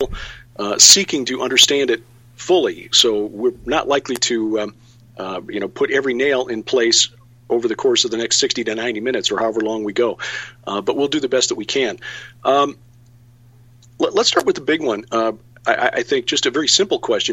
Bible, seeking to understand it fully. So we're not likely to put every nail in place over the course of the next 60 to 90 minutes or however long we go. But we'll do the best that we can. Let's start with the big one. I think just a very simple question.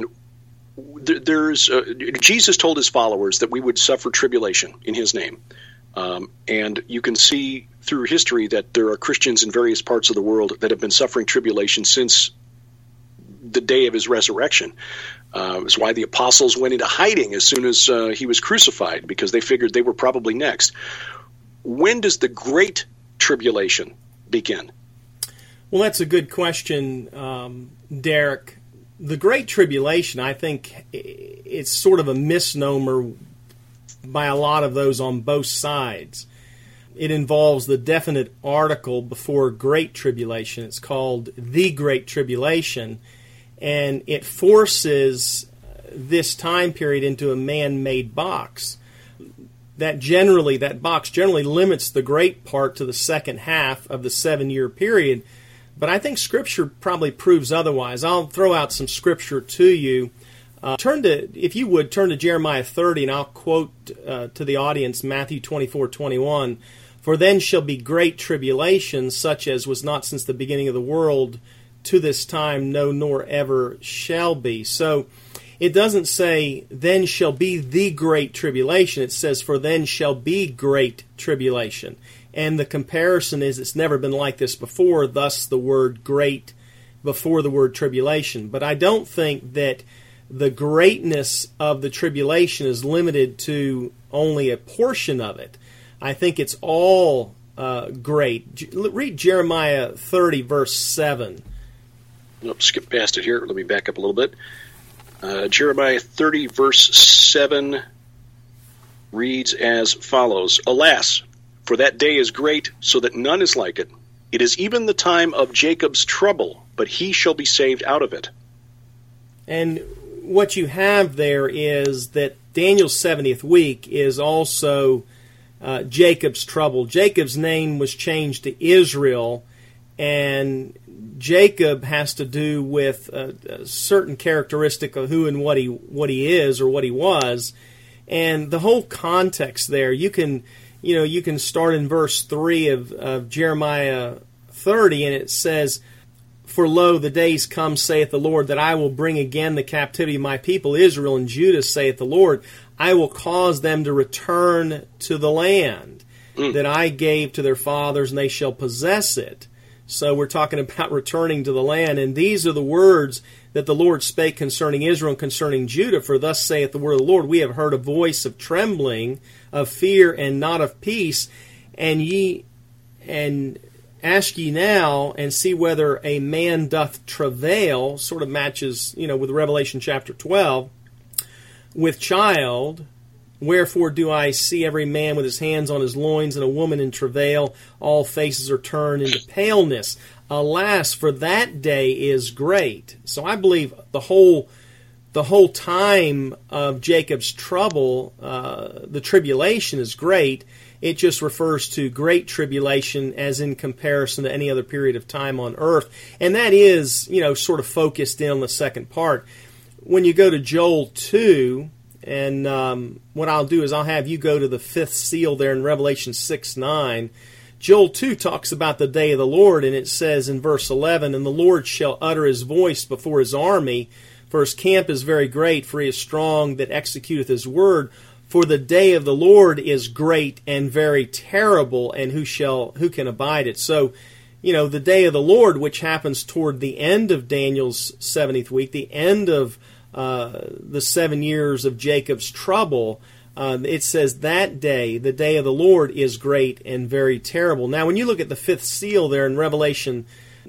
Jesus told his followers that we would suffer tribulation in his name. And you can see through history that there are Christians in various parts of the world that have been suffering tribulation since the day of his resurrection. It's why the apostles went into hiding as soon as he was crucified, because they figured they were probably next. When does the Great Tribulation begin? Well, that's a good question, Derek. The Great Tribulation, I think it's sort of a misnomer by a lot of those on both sides. It involves the definite article before Great Tribulation. It's called the Great Tribulation, and it forces this time period into a man-made box. That box generally limits the great part to the second half of the 7-year period, but I think Scripture probably proves otherwise. I'll throw out some Scripture to you. If you would, turn to Jeremiah 30, and I'll quote to the audience Matthew 24:21. For then shall be great tribulation, such as was not since the beginning of the world to this time, no, nor ever shall be. So it doesn't say then shall be the great tribulation. It says for then shall be great tribulation. And the comparison is it's never been like this before, thus the word great before the word tribulation. But I don't think that the greatness of the tribulation is limited to only a portion of it. I think it's all great. Read Jeremiah 30, verse 7. Skip past it here. Let me back up a little bit. Jeremiah 30, verse 7 reads as follows. Alas, for that day is great, so that none is like it. It is even the time of Jacob's trouble, but he shall be saved out of it. And what you have there is that Daniel's 70th week is also Jacob's trouble. Jacob's name was changed to Israel, and Jacob has to do with a certain characteristic of who and what he is or what he was, and the whole context there. You can start in verse 3 of Jeremiah 30, and it says, For lo, the days come, saith the Lord, that I will bring again the captivity of my people Israel and Judah, saith the Lord. I will cause them to return to the land that I gave to their fathers, and they shall possess it. So we're talking about returning to the land. And these are the words that the Lord spake concerning Israel and concerning Judah. For thus saith the word of the Lord, we have heard a voice of trembling, of fear, and not of peace. And ask ye now, and see whether a man doth travail, sort of matches, with Revelation chapter 12, with child. Wherefore do I see every man with his hands on his loins, and a woman in travail? All faces are turned into paleness. Alas, for that day is great. So I believe the whole time of Jacob's trouble, the tribulation is great. It just refers to great tribulation as in comparison to any other period of time on earth. And that is, sort of focused in on the second part. When you go to Joel 2, and what I'll do is I'll have you go to the fifth seal there in Revelation 6:9. Joel 2 talks about the day of the Lord, and it says in verse 11, And the Lord shall utter his voice before his army, for his camp is very great, for he is strong that executeth his word. For the day of the Lord is great and very terrible, and who can abide it? So, the day of the Lord, which happens toward the end of Daniel's 70th week, the end of the 7 years of Jacob's trouble, it says that day, the day of the Lord, is great and very terrible. Now, when you look at the fifth seal there in Revelation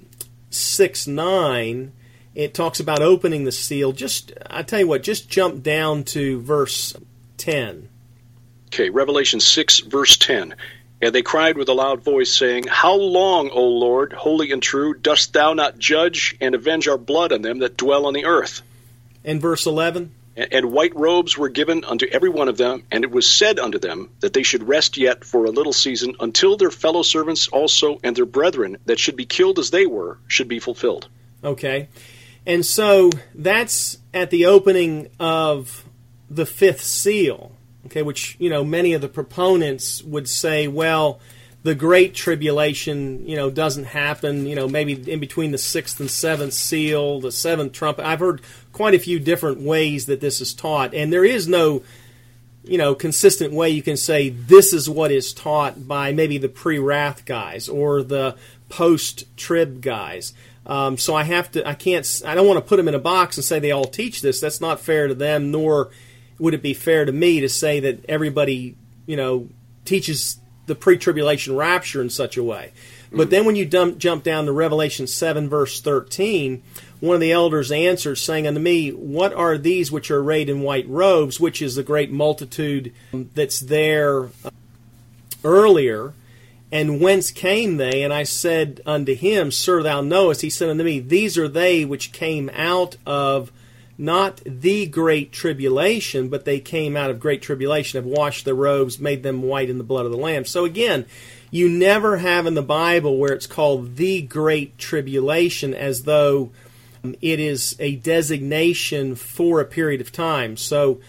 6:9, it talks about opening the seal. I tell you what, just jump down to verse 10. Okay, Revelation 6, verse 10. And they cried with a loud voice, saying, How long, O Lord, holy and true, dost thou not judge and avenge our blood on them that dwell on the earth? And verse 11. And white robes were given unto every one of them, and it was said unto them that they should rest yet for a little season, until their fellow servants also and their brethren that should be killed as they were should be fulfilled. Okay. And so that's at the opening of the fifth seal, okay, which, many of the proponents would say, well, the Great Tribulation, doesn't happen, maybe in between the sixth and seventh seal, the seventh trumpet. I've heard quite a few different ways that this is taught, and there is no, consistent way you can say this is what is taught by maybe the pre-wrath guys or the post-trib guys. So I don't want to put them in a box and say they all teach this. That's not fair to them, nor would it be fair to me to say that everybody, teaches the pre-tribulation rapture in such a way. But then when you jump down to Revelation 7, verse 13, one of the elders answered, saying unto me, what are these which are arrayed in white robes, which is the great multitude that's there earlier? And whence came they? And I said unto him, Sir, thou knowest. He said unto me, these are they which came out of not the great tribulation, but they came out of great tribulation, have washed their robes, made them white in the blood of the Lamb. So again, you never have in the Bible where it's called the great tribulation as though it is a designation for a period of time. So,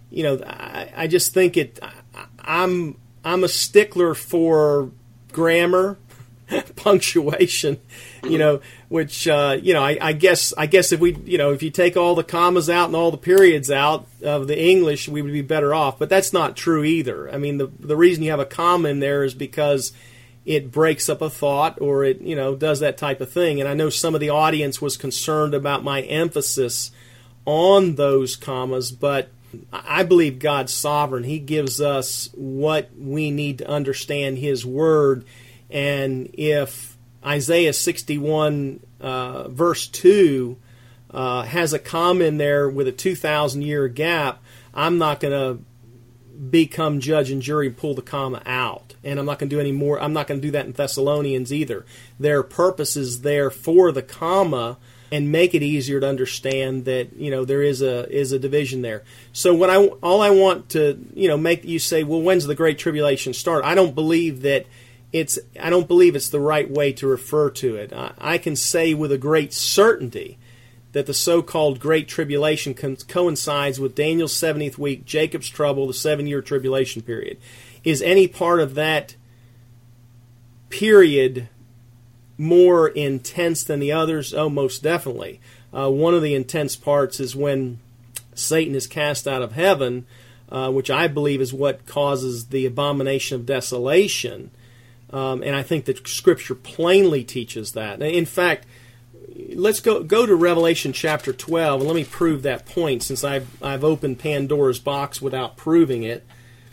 I just think I'm a stickler for grammar, punctuation, which I guess if you take all the commas out and all the periods out of the English, we would be better off. But that's not true either. I mean, the reason you have a comma in there is because it breaks up a thought, or it does that type of thing. And I know some of the audience was concerned about my emphasis on those commas, but I believe God's sovereign. He gives us what we need to understand His Word. And if Isaiah 61 verse 2 has a comma in there with a 2,000-year gap, I'm not going to become judge and jury and pull the comma out. And I'm not going to do any more. I'm not going to do that in Thessalonians either. There are purposes there for the comma and make it easier to understand that there is a division there. So all I want to make you say, well, when's the Great Tribulation start? I don't believe it's the right way to refer to it. I can say with a great certainty that the so-called Great Tribulation coincides with Daniel's 70th week, Jacob's trouble, the 7-year tribulation period. Is any part of that period more intense than the others? Oh, most definitely. One of the intense parts is when Satan is cast out of heaven, which I believe is what causes the abomination of desolation. And I think that Scripture plainly teaches that. In fact, let's go to Revelation chapter 12, and let me prove that point, since I've opened Pandora's box without proving it.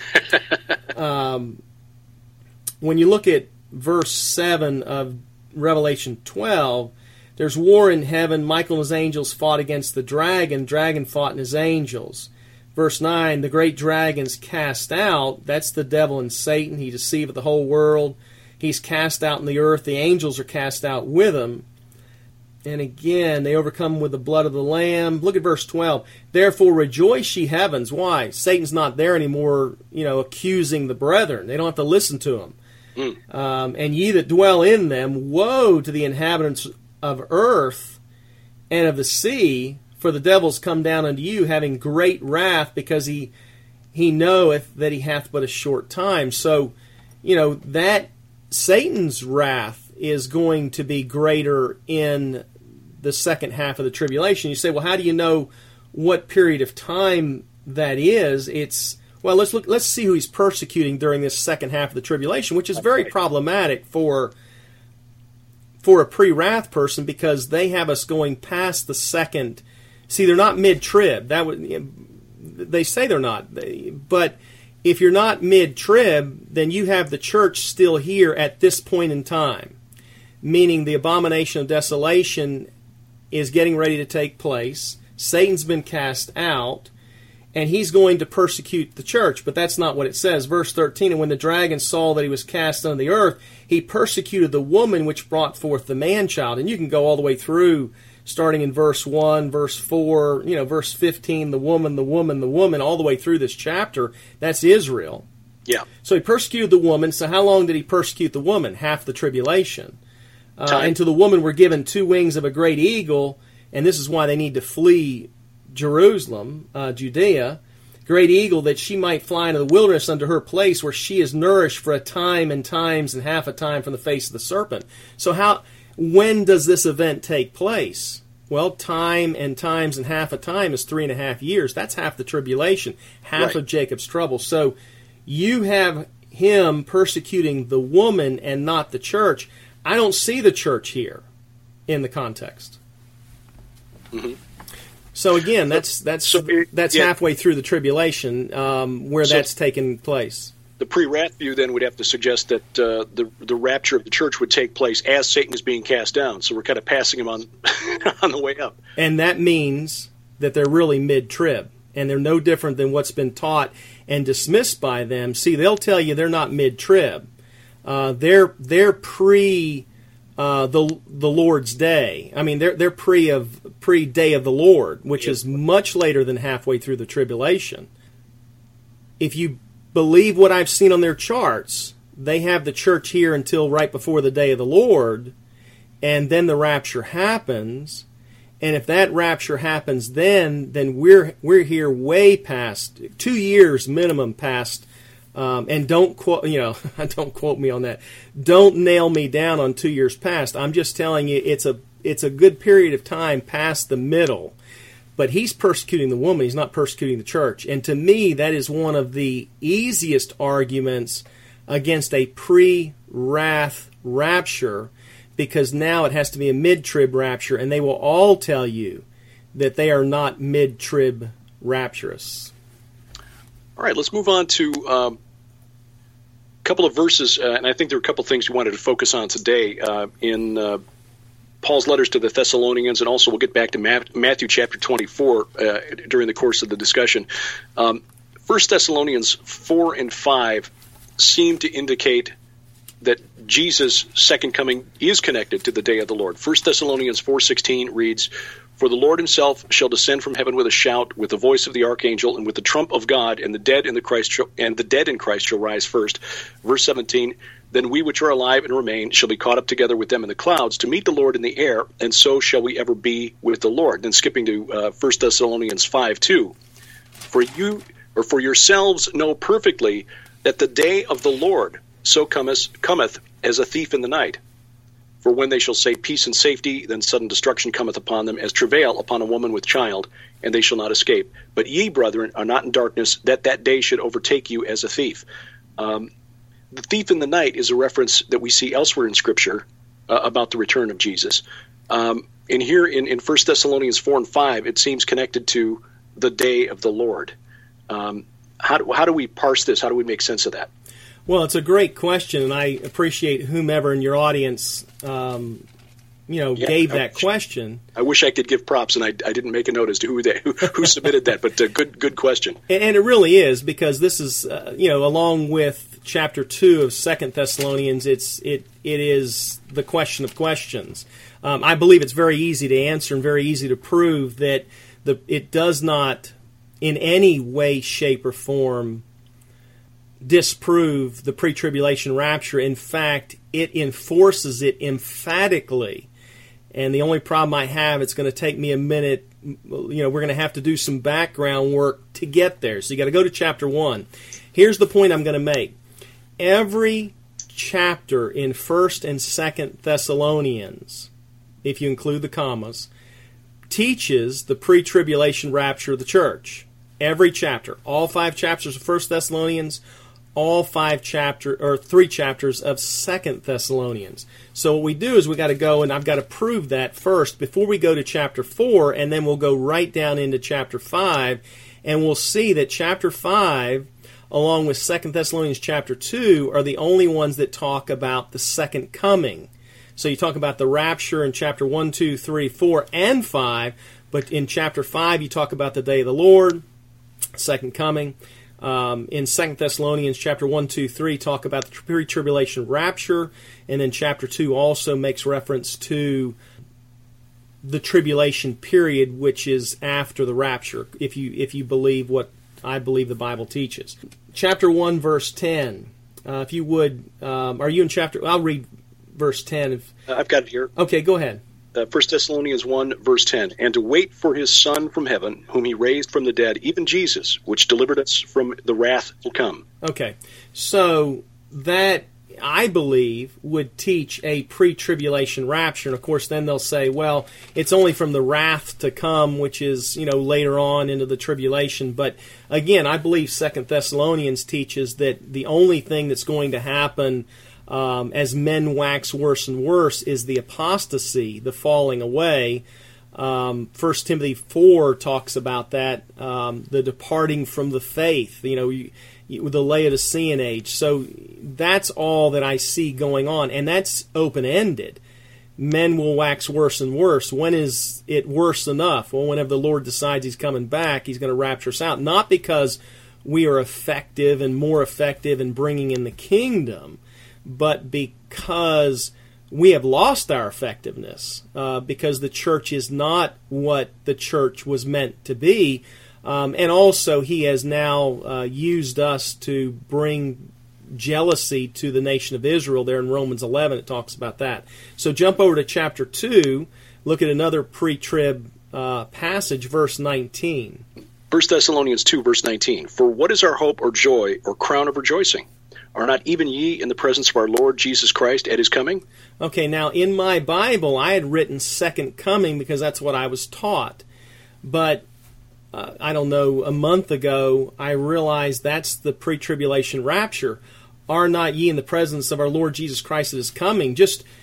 When you look at verse 7 of Revelation 12, there's war in heaven. Michael and his angels fought against the dragon. Dragon fought and his angels. Verse 9, the great dragon's cast out. That's the devil and Satan. He deceiveth the whole world. He's cast out in the earth. The angels are cast out with him. And again, they overcome with the blood of the Lamb. Look at verse 12. Therefore rejoice, ye heavens. Why? Satan's not there anymore, accusing the brethren. They don't have to listen to him. And ye that dwell in them, woe to the inhabitants of earth and of the sea, for the devil's come down unto you, having great wrath, because he knoweth that he hath but a short time. So, that Satan's wrath is going to be greater in the second half of the tribulation. You say, well, how do you know what period of time that is? Let's see who he's persecuting during this second half of the tribulation, which is very problematic for a pre-wrath person, because they have us going past the second. See, they're not mid-trib. They say they're not. But if you're not mid-trib, then you have the church still here at this point in time, meaning the abomination of desolation is getting ready to take place. Satan's been cast out, and he's going to persecute the church. But that's not what it says. Verse 13, and when the dragon saw that he was cast on the earth, he persecuted the woman which brought forth the man-child. And you can go all the way through, starting in verse 1, verse 4, verse 15, the woman, all the way through this chapter. That's Israel. Yeah. So he persecuted the woman. So how long did he persecute the woman? Half the tribulation. And to the woman were given 2 wings of a great eagle, and this is why they need to flee Jerusalem, Judea, great eagle, that she might fly into the wilderness unto her place where she is nourished for a time and times and half a time from the face of the serpent. So when does this event take place? Well, time and times and half a time is 3.5 years. That's half the tribulation, half of Jacob's trouble. So you have him persecuting the woman and not the church. I don't see the church here in the context. Mm-hmm. So again, that's halfway through the tribulation where that's taken place. The pre-wrath view then would have to suggest that the rapture of the church would take place as Satan is being cast down. So we're kind of passing him on on the way up. And that means that they're really mid-trib, and they're no different than what's been taught and dismissed by them. See, they'll tell you they're not mid-trib. They're pre the Lord's day. I mean, they're pre day of the Lord, which is much later than halfway through the tribulation. If you believe what I've seen on their charts, they have the church here until right before the day of the Lord, and then the rapture happens. And if that rapture happens then we're here way past 2 years minimum past. And don't quote me on that. Don't nail me down on 2 years past. I'm just telling you it's a good period of time past the middle. But he's persecuting the woman. He's not persecuting the church. And to me, that is one of the easiest arguments against a pre-wrath rapture, because now it has to be a mid-trib rapture, and they will all tell you that they are not mid-trib rapturous. All right, let's move on to a couple of verses, and I think there are a couple of things we wanted to focus on today in Paul's letters to the Thessalonians, and also we'll get back to Matthew chapter 24 during the course of the discussion. 1 Thessalonians 4 and 5 seem to indicate that Jesus' second coming is connected to the day of the Lord. 1 Thessalonians 4:16 reads, "For the Lord himself shall descend from heaven with a shout, with the voice of the archangel, and with the trump of God, and the dead in Christ shall rise first." Verse 17, "Then we which are alive and remain shall be caught up together with them in the clouds to meet the Lord in the air, and so shall we ever be with the Lord." Then skipping to 1 Thessalonians 5:2, "For yourselves know perfectly that the day of the Lord so cometh as a thief in the night. For when they shall say peace and safety, then sudden destruction cometh upon them, as travail upon a woman with child, and they shall not escape. But ye, brethren, are not in darkness, that day should overtake you as a thief." The thief in the night is a reference that we see elsewhere in Scripture about the return of Jesus. And here in 1 Thessalonians 4 and 5, it seems connected to the day of the Lord. How do we parse this? How do we make sense of that? Well, it's a great question, and I appreciate whomever in your audience gave that question. I wish I could give props, and I didn't make a note as to who submitted that, but good question. And it really is, because this is, along with chapter 2 of 2 Thessalonians, it is the question of questions. I believe it's very easy to answer and very easy to prove that it does not in any way, shape, or form disprove the pre-tribulation rapture. In fact, it enforces it emphatically. And the only problem I have, it's going to take me a minute. We're going to have to do some background work to get there. So you got to go to chapter 1. Here's the point I'm going to make. Every chapter in 1st and 2nd Thessalonians, if you include the commas, teaches the pre-tribulation rapture of the church. Every chapter. All 5 chapters of 1 Thessalonians, all 3 chapters of 2 Thessalonians. So what we do is we got to go, and I've got to prove that first before we go to chapter 4, and then we'll go right down into chapter 5, and we'll see that chapter 5, along with 2 Thessalonians chapter 2, are the only ones that talk about the second coming. So you talk about the rapture in chapter 1, 2, 3, 4, and 5, but in chapter 5 you talk about the day of the Lord, second coming. In 2 Thessalonians chapter 1, 2, 3 talk about the pre-tribulation rapture, and then chapter 2 also makes reference to the tribulation period, which is after the rapture, if you believe what I believe the Bible teaches. Chapter 1, verse 10. If you would, are you in chapter? I'll read verse 10. I've got it here. Okay, go ahead. 1 Thessalonians 1, verse 10, and to wait for his Son from heaven, whom he raised from the dead, even Jesus, which delivered us from the wrath to come. Okay, so that, I believe, would teach a pre-tribulation rapture. And of course, then they'll say, well, it's only from the wrath to come, which is, later on into the tribulation. But again, I believe 2 Thessalonians teaches that the only thing that's going to happen as men wax worse and worse is the apostasy, the falling away. 1 Timothy 4 talks about that, the departing from the faith, the Laodicean age. So that's all that I see going on, and that's open-ended. Men will wax worse and worse. When is it worse enough? Well, whenever the Lord decides He's coming back, He's going to rapture us out. Not because we are effective and more effective in bringing in the kingdom, but because we have lost our effectiveness, because the church is not what the church was meant to be. And also, He has now used us to bring jealousy to the nation of Israel. There in Romans 11, it talks about that. So jump over to chapter 2, look at another pre-trib passage, verse 19. 1 Thessalonians 2, verse 19, for what is our hope or joy or crown of rejoicing? Are not even ye in the presence of our Lord Jesus Christ at His coming? Okay, now in my Bible, I had written second coming because that's what I was taught. But I don't know, a month ago, I realized that's the pre-tribulation rapture. Are not ye in the presence of our Lord Jesus Christ at His coming?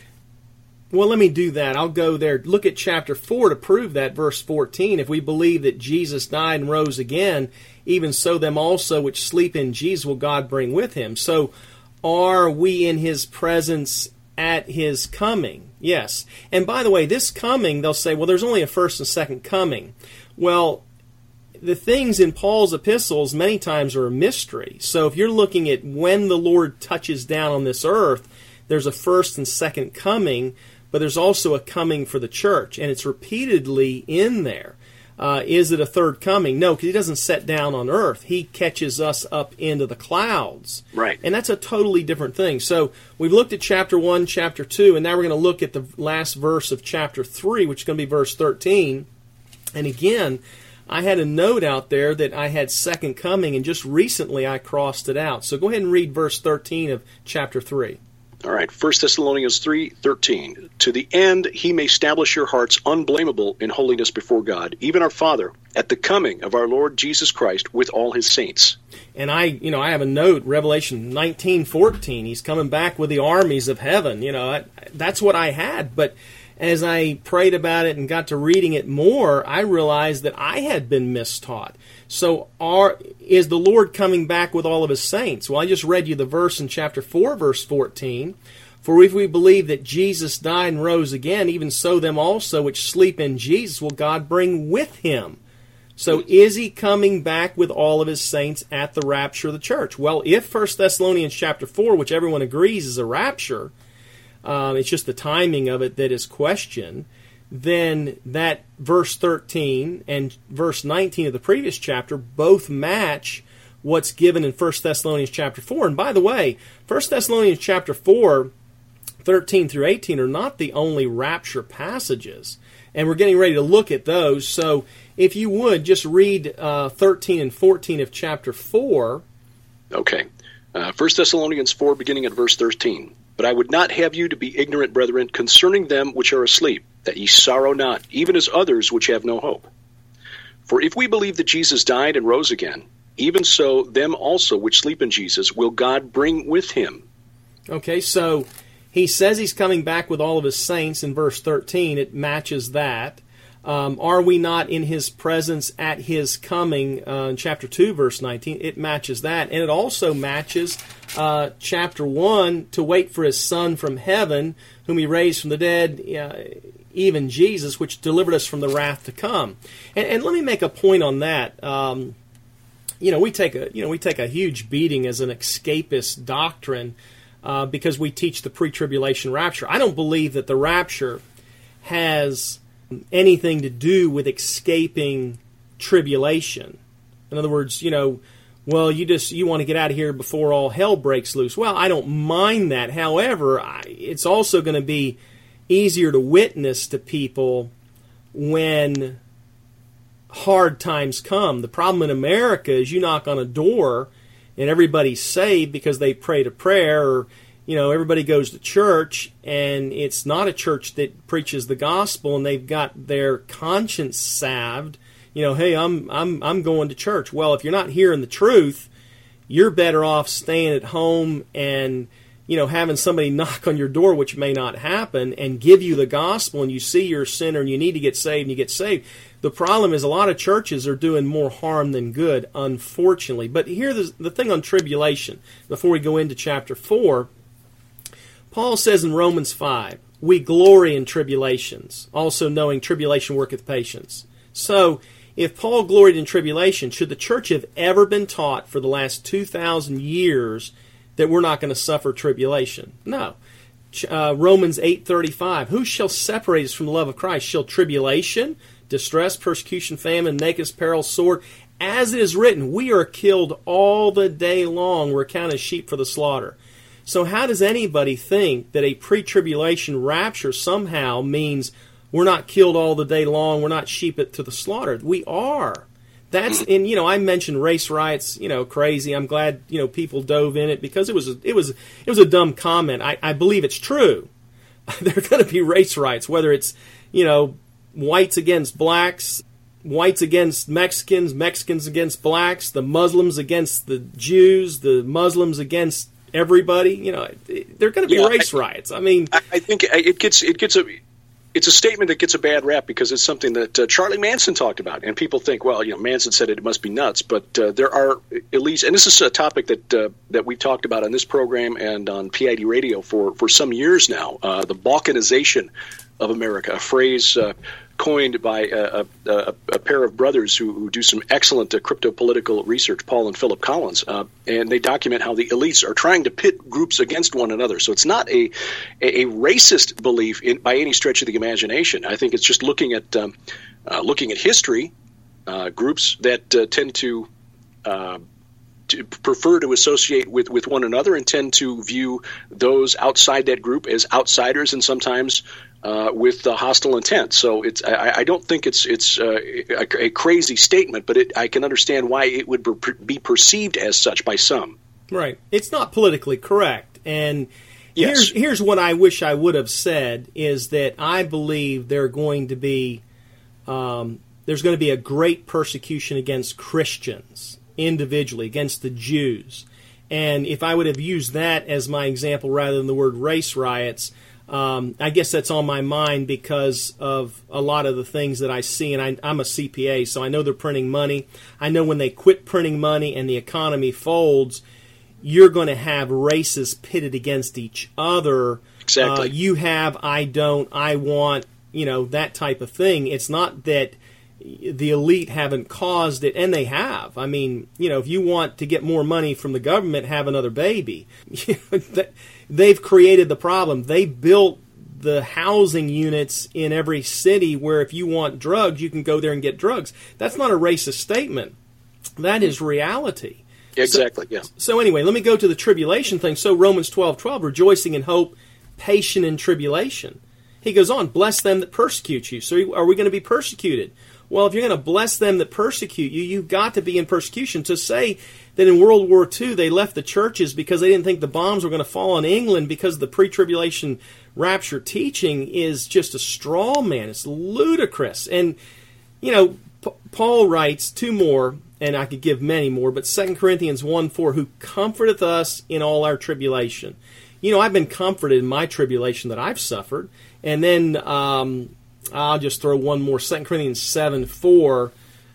Let me do that. I'll go there. Look at chapter 4 to prove that, verse 14. If we believe that Jesus died and rose again, even so them also which sleep in Jesus will God bring with Him. So, are we in His presence at His coming? Yes. And by the way, this coming, they'll say, well, there's only a first and second coming. Well, the things in Paul's epistles many times are a mystery. So if you're looking at when the Lord touches down on this earth, there's a first and second coming, but there's also a coming for the church, and it's repeatedly in there. Is it a third coming? No, because He doesn't set down on earth. He catches us up into the clouds. Right. And that's a totally different thing. So we've looked at chapter 1, chapter 2, and now we're going to look at the last verse of chapter 3, which is going to be verse 13. And again, I had a note out there that I had second coming, and just recently I crossed it out. So go ahead and read verse 13 of chapter 3. All right, 1 Thessalonians 3:13. To the end He may establish your hearts unblameable in holiness before God, even our Father, at the coming of our Lord Jesus Christ with all His saints. And I have a note, Revelation 19:14. He's coming back with the armies of heaven. That's what I had, but as I prayed about it and got to reading it more, I realized that I had been mistaught. So is the Lord coming back with all of His saints? Well, I just read you the verse in chapter 4, verse 14. For if we believe that Jesus died and rose again, even so them also which sleep in Jesus will God bring with Him. So is He coming back with all of His saints at the rapture of the church? Well, if 1 Thessalonians chapter 4, which everyone agrees is a rapture, it's just the timing of it that is questioned, then that verse 13 and verse 19 of the previous chapter both match what's given in 1 Thessalonians chapter 4. And by the way, 1 Thessalonians chapter 4, 13 through 18 are not the only rapture passages. And we're getting ready to look at those. So if you would, just read 13 and 14 of chapter 4. Okay. 1 Thessalonians 4, beginning at verse 13. But I would not have you to be ignorant, brethren, concerning them which are asleep, that ye sorrow not, even as others which have no hope. For if we believe that Jesus died and rose again, even so them also which sleep in Jesus will God bring with Him. Okay, so He says He's coming back with all of His saints in verse 13. It matches that. Are we not in His presence at His coming in chapter 2, verse 19? It matches that. And it also matches chapter 1, to wait for His Son from heaven, whom He raised from the dead, even Jesus, which delivered us from the wrath to come. And let me make a point on that. We take a huge beating as an escapist doctrine because we teach the pre-tribulation rapture. I don't believe that the rapture has anything to do with escaping tribulation. In other words, you want to get out of here before all hell breaks loose. Well, I don't mind that. However, it's also going to be easier to witness to people when hard times come. The problem in America is you knock on a door and everybody's saved because they prayed a prayer, or everybody goes to church, and it's not a church that preaches the gospel, and they've got their conscience salved. Hey, I'm going to church. Well, if you're not hearing the truth, you're better off staying at home and having somebody knock on your door, which may not happen, and give you the gospel, and you see you're a sinner and you need to get saved, and you get saved. The problem is a lot of churches are doing more harm than good, unfortunately. But here's the thing on tribulation, before we go into chapter 4. Paul says in Romans 5, we glory in tribulations, also knowing tribulation worketh patience. So, if Paul gloried in tribulation, should the church have ever been taught for the last 2,000 years that we're not going to suffer tribulation? No. Romans 8:35, who shall separate us from the love of Christ? Shall tribulation, distress, persecution, famine, nakedness, peril, sword? As it is written, we are killed all the day long. We're counted as sheep for the slaughter. So how does anybody think that a pre-tribulation rapture somehow means we're not killed all the day long, we're not sheep to the slaughter? We are. That's I mentioned race riots, crazy. I'm glad people dove in it because it was a dumb comment. I believe it's true. There are going to be race riots, whether it's whites against blacks, whites against Mexicans, Mexicans against blacks, the Muslims against the Jews, the Muslims against everybody. They're going to be race riots. I mean, I think it's a statement that gets a bad rap because it's something that Charlie Manson talked about, and people think, well, Manson said it must be nuts, but there are at least, and this is a topic that we've talked about on this program and on PID Radio for some years now, the Balkanization of America, a phrase coined by a pair of brothers who do some excellent crypto-political research, Paul and Philip Collins, and they document how the elites are trying to pit groups against one another. So it's not a racist belief by any stretch of the imagination. I think it's just looking at history, groups that tend to prefer to associate with one another and tend to view those outside that group as outsiders, and sometimes with hostile intent. So I don't think it's a crazy statement, but I can understand why it would be perceived as such by some. Right. It's not politically correct. And yes. Here's what I wish I would have said is that I believe there's going to be a great persecution against Christians individually, against the Jews. And if I would have used that as my example rather than the word race riots, I guess that's on my mind because of a lot of the things that I see, and I'm a CPA, so I know they're printing money. I know when they quit printing money and the economy folds, you're going to have races pitted against each other. Exactly. You have, I don't, I want, that type of thing. It's not that the elite haven't caused it, and they have. I mean, if you want to get more money from the government, have another baby. They've created the problem. They built the housing units in every city where if you want drugs, you can go there and get drugs. That's not a racist statement. That is reality. Exactly, yeah. So anyway, let me go to the tribulation thing. So Romans 12:12, rejoicing in hope, patient in tribulation. He goes on, bless them that persecute you. So are we going to be persecuted? Well, if you're going to bless them that persecute you, you've got to be in persecution. To say that in World War II they left the churches because they didn't think the bombs were going to fall on England because of the pre-tribulation rapture teaching is just a straw man. It's ludicrous. And, Paul writes two more, and I could give many more, but 2 Corinthians 1:4, who comforteth us in all our tribulation. I've been comforted in my tribulation that I've suffered. And then I'll just throw one more, 2 Corinthians 7:4.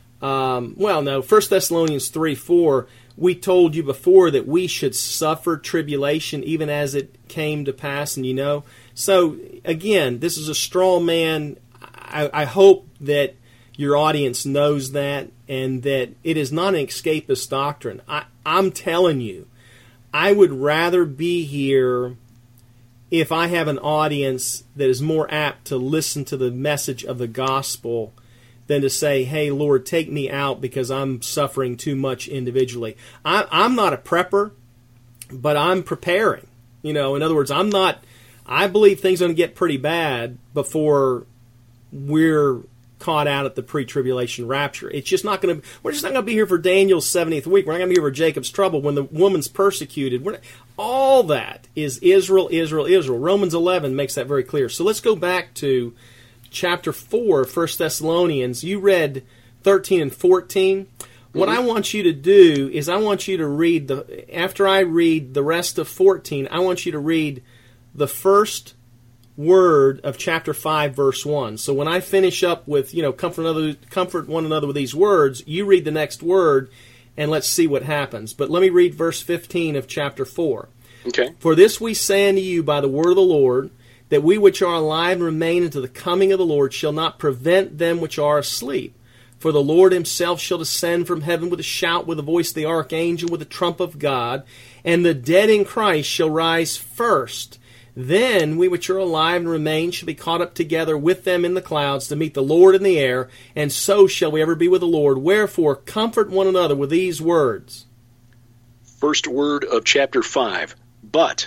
1 Thessalonians 3:4. We told you before that we should suffer tribulation even as it came to pass, and So, again, this is a straw man. I hope that your audience knows that and that it is not an escapist doctrine. I'm telling you, I would rather be here if I have an audience that is more apt to listen to the message of the gospel than to say, hey, Lord, take me out because I'm suffering too much individually. I'm not a prepper, but I'm preparing. In other words, I'm not I believe things are going to get pretty bad before we're caught out at the pre-tribulation rapture. It's just not going to. We're just not going to be here for Daniel's 70th week. We're not going to be here for Jacob's trouble when the woman's persecuted. All that is Israel, Israel, Israel. Romans 11 makes that very clear. So let's go back to chapter 4 of 1 Thessalonians. You read 13 and 14. What I want you to do is I want you to read after I read the rest of 14, I want you to read the first word of chapter 5, verse 1. So when I finish up with, comfort one another with these words, you read the next word, and let's see what happens. But let me read verse 15 of chapter 4. Okay. For this we say unto you by the word of the Lord, that we which are alive and remain unto the coming of the Lord shall not prevent them which are asleep. For the Lord himself shall descend from heaven with a shout, with the voice of the archangel, with the trump of God, and the dead in Christ shall rise first. Then we which are alive and remain shall be caught up together with them in the clouds to meet the Lord in the air, and so shall we ever be with the Lord. Wherefore comfort one another with these words. First word of chapter 5, but.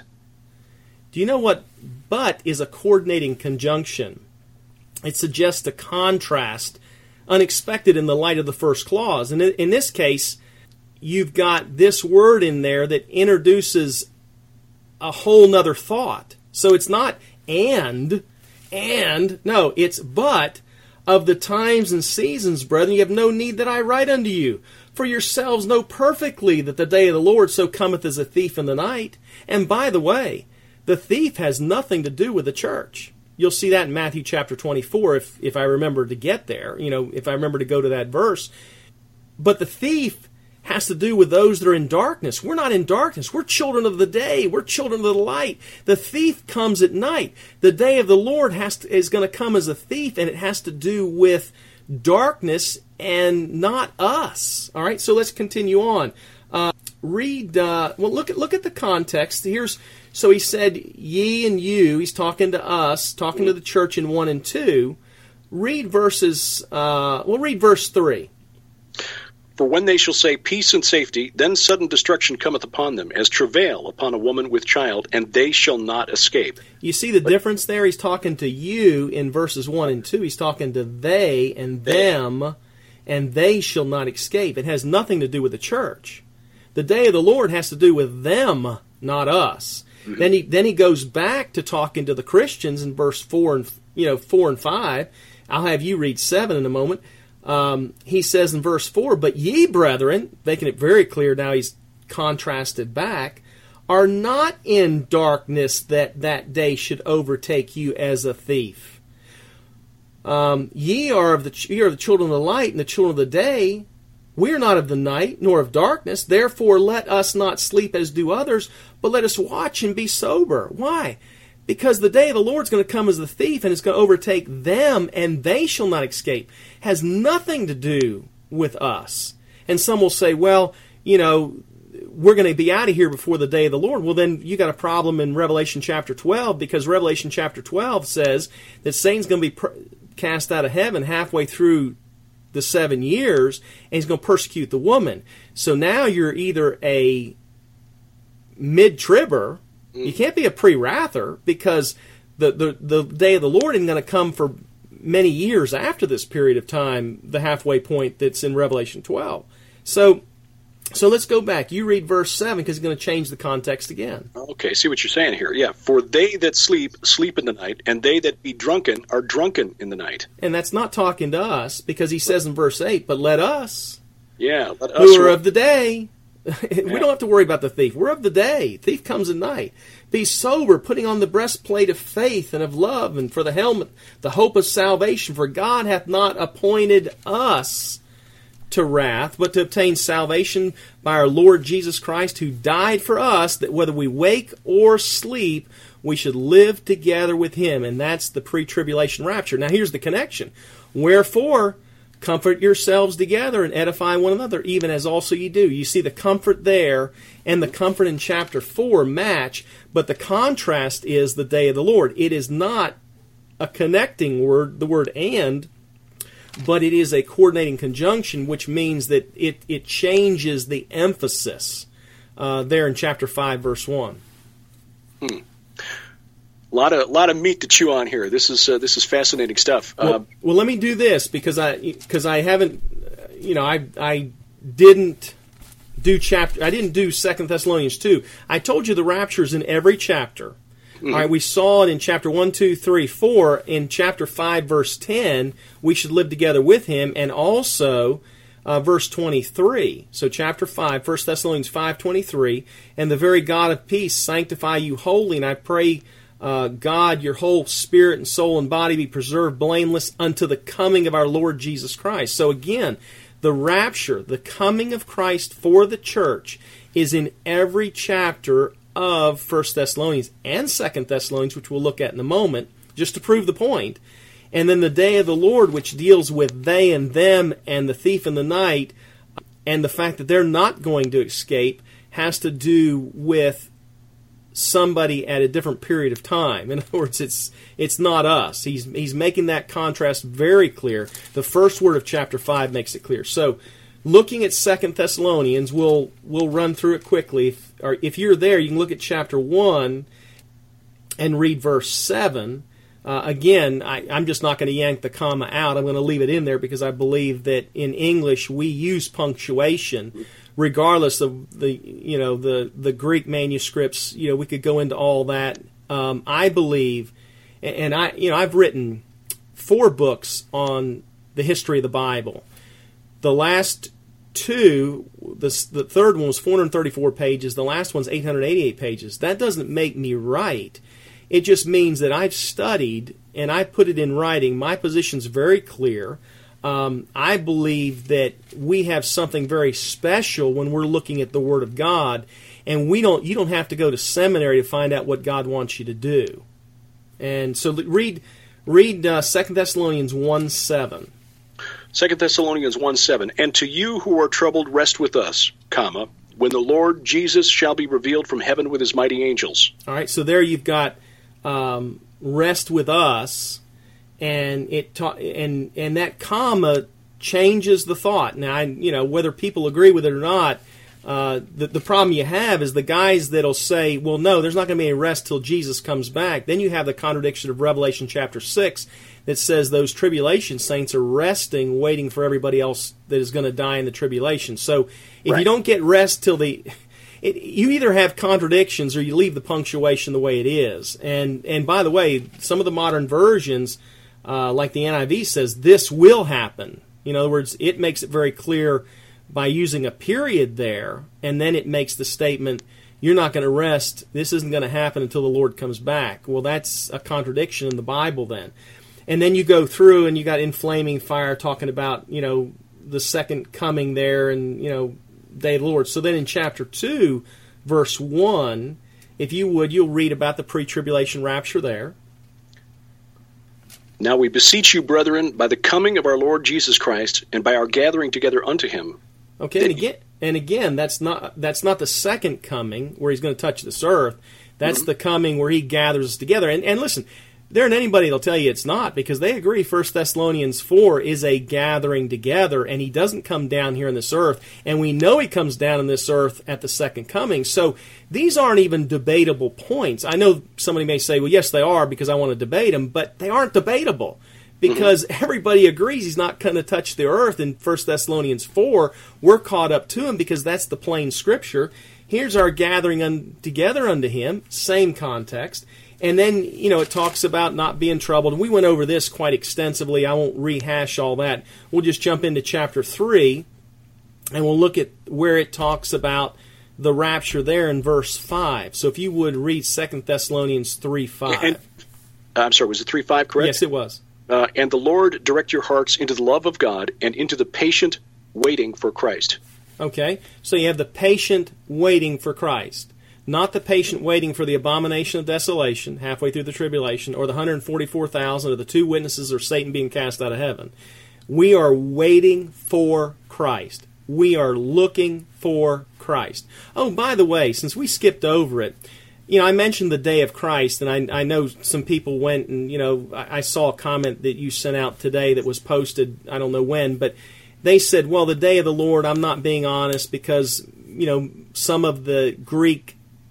Do you know what but is? A coordinating conjunction. It suggests a contrast, unexpected in the light of the first clause. And in this case, you've got this word in there that introduces a whole nother thought. So it's not and, no, it's but. Of the times and seasons, brethren, you have no need that I write unto you. For yourselves know perfectly that the day of the Lord so cometh as a thief in the night. And by the way, the thief has nothing to do with the church. You'll see that in Matthew chapter 24 if I remember to get there, if I remember to go to that verse. But the thief has to do with those that are in darkness. We're not in darkness. We're children of the day. We're children of the light. The thief comes at night. The day of the Lord is going to come as a thief, and it has to do with darkness and not us. All right, so let's continue on. Look at the context. So he said, ye and you. He's talking to us, talking to the church in 1 and 2. Read verse 3. For when they shall say peace and safety, then sudden destruction cometh upon them, as travail upon a woman with child, and they shall not escape. You see the difference there? He's talking to you in verses 1 and 2. He's talking to they and them, and they shall not escape. It has nothing to do with the church. The day of the Lord has to do with them, not us. Mm-hmm. Then he goes back to talking to the Christians in verse 4 and 5. I'll have you read 7 in a moment. He says in verse 4, but ye, brethren, making it very clear now he's contrasted back, are not in darkness that day should overtake you as a thief. Ye are the children of the light and the children of the day. We are not of the night, nor of darkness. Therefore let us not sleep as do others, but let us watch and be sober. Why? Because the day of the Lord's going to come as a thief, and it's going to overtake them, and they shall not escape. Has nothing to do with us. And some will say, well, we're going to be out of here before the day of the Lord. Well, then you got a problem in Revelation chapter 12, because Revelation chapter 12 says that Satan's going to be cast out of heaven halfway through the 7 years, and he's going to persecute the woman. So now you're either a mid-tribber. You can't be a pre-wrather, because the day of the Lord isn't going to come for many years after this period of time, the halfway point that's in Revelation 12. So let's go back. You read verse 7, because it's going to change the context again. Okay, see what you're saying here. Yeah, for they that sleep, sleep in the night, and they that be drunken are drunken in the night. And that's not talking to us, because he says in verse 8, but let us, let us who are of the day. We don't have to worry about the thief. We're of the day. Thief comes at night. Be sober, putting on the breastplate of faith and of love, and for the helmet, the hope of salvation. For God hath not appointed us to wrath, but to obtain salvation by our Lord Jesus Christ, who died for us, that whether we wake or sleep, we should live together with him. And that's the pre-tribulation rapture. Now here's the connection. Wherefore, comfort yourselves together and edify one another, even as also ye do. You see the comfort there and the comfort in chapter 4 match, but the contrast is the day of the Lord. It is not a connecting word, the word and, but it is a coordinating conjunction, which means that it changes the emphasis there in chapter 5, verse 1. lot of meat to chew on here. This is fascinating stuff. Well, let me do this because I haven't, I didn't do 2 Thessalonians 2. I told you the rapture is in every chapter. Mm-hmm. All right, we saw it in chapter 1, 2, 3, 4. In chapter 5, verse 10, we should live together with him, and also verse 23. So chapter 5, 1 Thessalonians 5:23, and the very God of peace sanctify you wholly, and I pray God, your whole spirit and soul and body be preserved blameless unto the coming of our Lord Jesus Christ. So again, the rapture, the coming of Christ for the church, is in every chapter of 1 Thessalonians and 2 Thessalonians, which we'll look at in a moment, just to prove the point. And then the day of the Lord, which deals with they and them and the thief in the night, and the fact that they're not going to escape, has to do with somebody at a different period of time. In other words, it's not us. He's making that contrast very clear. The first word of chapter 5 makes it clear. So, looking at 2 Thessalonians, we'll run through it quickly. If you're there, you can look at chapter 1 and read verse 7. Again, I'm just not going to yank the comma out. I'm going to leave it in there because I believe that in English we use punctuation, regardless of the Greek manuscripts. We could go into all that. I believe, and I've written 4 books on the history of the Bible. The last 2, the third one was 434 pages. The last one's 888 pages. That doesn't make me right. It just means that I've studied and I put it in writing. My position's very clear. I believe that we have something very special when we're looking at the Word of God, and you don't have to go to seminary to find out what God wants you to do. And so read 2 Thessalonians 1:7. 2 Thessalonians 1:7, and to you who are troubled, rest with us, comma, when the Lord Jesus shall be revealed from heaven with his mighty angels. All right, so there you've got rest with us, and and that comma changes the thought. Now, whether people agree with it or not, the problem you have is the guys that'll say, well, no, there's not going to be any rest till Jesus comes back. Then you have the contradiction of Revelation chapter 6 that says those tribulation saints are resting, waiting for everybody else that is going to die in the tribulation. So if you don't get rest till you either have contradictions or you leave the punctuation the way it is. And by the way, some of the modern versions, like the NIV says, this will happen. In other words, it makes it very clear by using a period there, and then it makes the statement, you're not going to rest, this isn't going to happen until the Lord comes back. Well, that's a contradiction in the Bible then. And then you go through and you got inflaming fire talking about, the second coming there and, day of the Lord. So then in chapter 2, verse 1, if you would, you'll read about the pre-tribulation rapture there. Now we beseech you, brethren, by the coming of our Lord Jesus Christ, and by our gathering together unto him. Okay, and again, that's not the second coming where he's going to touch this earth. That's the coming where he gathers us together. And listen, there ain't anybody that'll tell you it's not, because they agree 1 Thessalonians 4 is a gathering together, and he doesn't come down here on this earth, and we know he comes down on this earth at the second coming. So these aren't even debatable points. I know somebody may say, well, yes, they are, because I want to debate them, but they aren't debatable, because everybody agrees he's not going to touch the earth in 1 Thessalonians 4. We're caught up to him because that's the plain Scripture. Here's our gathering together unto him, same context. And then, it talks about not being troubled. And we went over this quite extensively. I won't rehash all that. We'll just jump into chapter 3, and we'll look at where it talks about the rapture there in verse 5. So if you would read 2 Thessalonians 3:5. I'm sorry, was it 3:5, correct? Yes, it was. And the Lord direct your hearts into the love of God and into the patient waiting for Christ. Okay, so you have the patient waiting for Christ. Not the patient waiting for the abomination of desolation halfway through the tribulation, or the 144,000, or the 2 witnesses, or Satan being cast out of heaven. We are waiting for Christ. We are looking for Christ. Oh, by the way, since we skipped over it, I mentioned the day of Christ, and I know some people went and, I saw a comment that you sent out today that was posted, I don't know when, but they said, well, the day of the Lord, I'm not being honest because, some of the Greek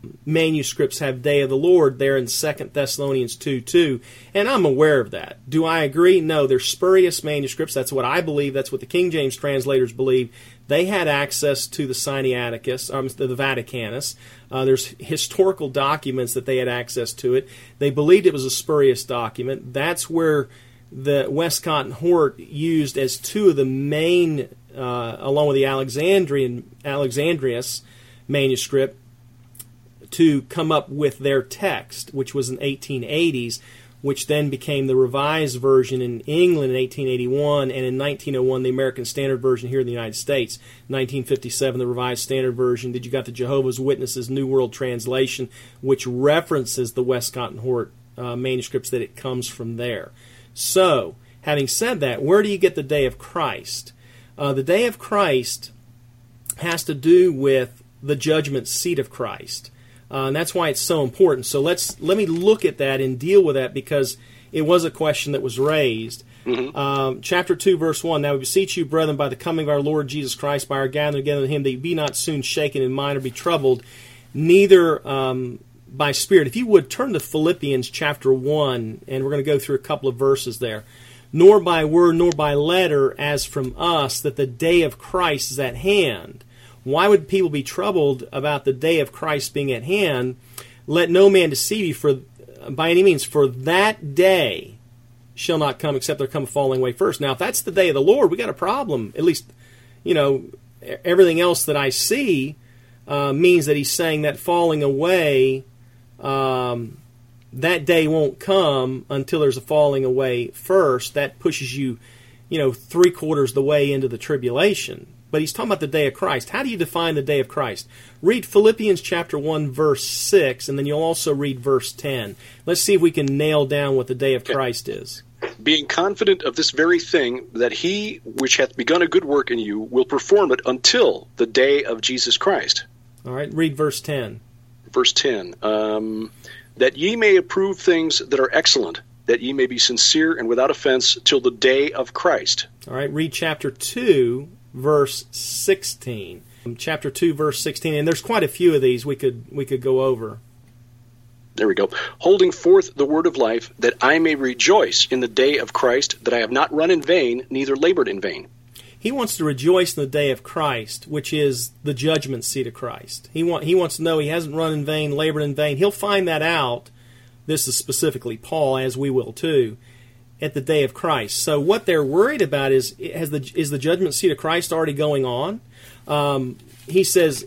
manuscripts have Day of the Lord there in 2 Thessalonians 2:2, and I'm aware of that. Do I agree? No, they're spurious manuscripts. That's what I believe. That's what the King James translators believe. They had access to the Sinaiticus, the Vaticanus. There's historical documents that they had access to it. They believed it was a spurious document. That's where the Westcott and Hort used as two of the main, along with the Alexandrius manuscript, to come up with their text, which was in 1880s, which then became the Revised Version in England in 1881, and in 1901 the American Standard Version here in the United States. 1957 the Revised Standard Version. Then you got the Jehovah's Witnesses New World Translation, which references the Westcott and Hort manuscripts, that it comes from there. So, having said that, where do you get the Day of Christ? The Day of Christ has to do with the judgment seat of Christ. And that's why it's so important. So let me look at that and deal with that, because it was a question that was raised. Mm-hmm. Chapter 2, verse 1, Now we beseech you, brethren, by the coming of our Lord Jesus Christ, by our gathering together with him, that you be not soon shaken in mind or be troubled, neither by spirit. If you would, turn to Philippians chapter 1, and we're going to go through a couple of verses there. Nor by word, nor by letter, as from us, that the day of Christ is at hand. Why would people be troubled about the day of Christ being at hand? Let no man deceive you by any means, for that day shall not come except there come a falling away first. Now, if that's the day of the Lord, we got a problem. At least, everything else that I see means that he's saying that falling away, that day won't come until there's a falling away first. That pushes you, 3/4 the way into the tribulation. But he's talking about the day of Christ. How do you define the day of Christ? Read Philippians chapter 1, verse 6, and then you'll also read verse 10. Let's see if we can nail down what the day of Christ is. Being confident of this very thing, that he which hath begun a good work in you will perform it until the day of Jesus Christ. All right, read verse 10. Verse 10, that ye may approve things that are excellent, that ye may be sincere and without offense till the day of Christ. All right, read chapter 2, verse 16. Chapter 2, verse 16, and there's quite a few of these we could go over. There we go. Holding forth the word of life, that I may rejoice in the day of Christ, that I have not run in vain, neither labored in vain. He wants to rejoice in the day of Christ, which is the judgment seat of Christ. He wants to know he hasn't run in vain, labored in vain. He'll find that out. This is specifically Paul, as we will too, at the day of Christ. So what they're worried about is the judgment seat of Christ already going on? He says,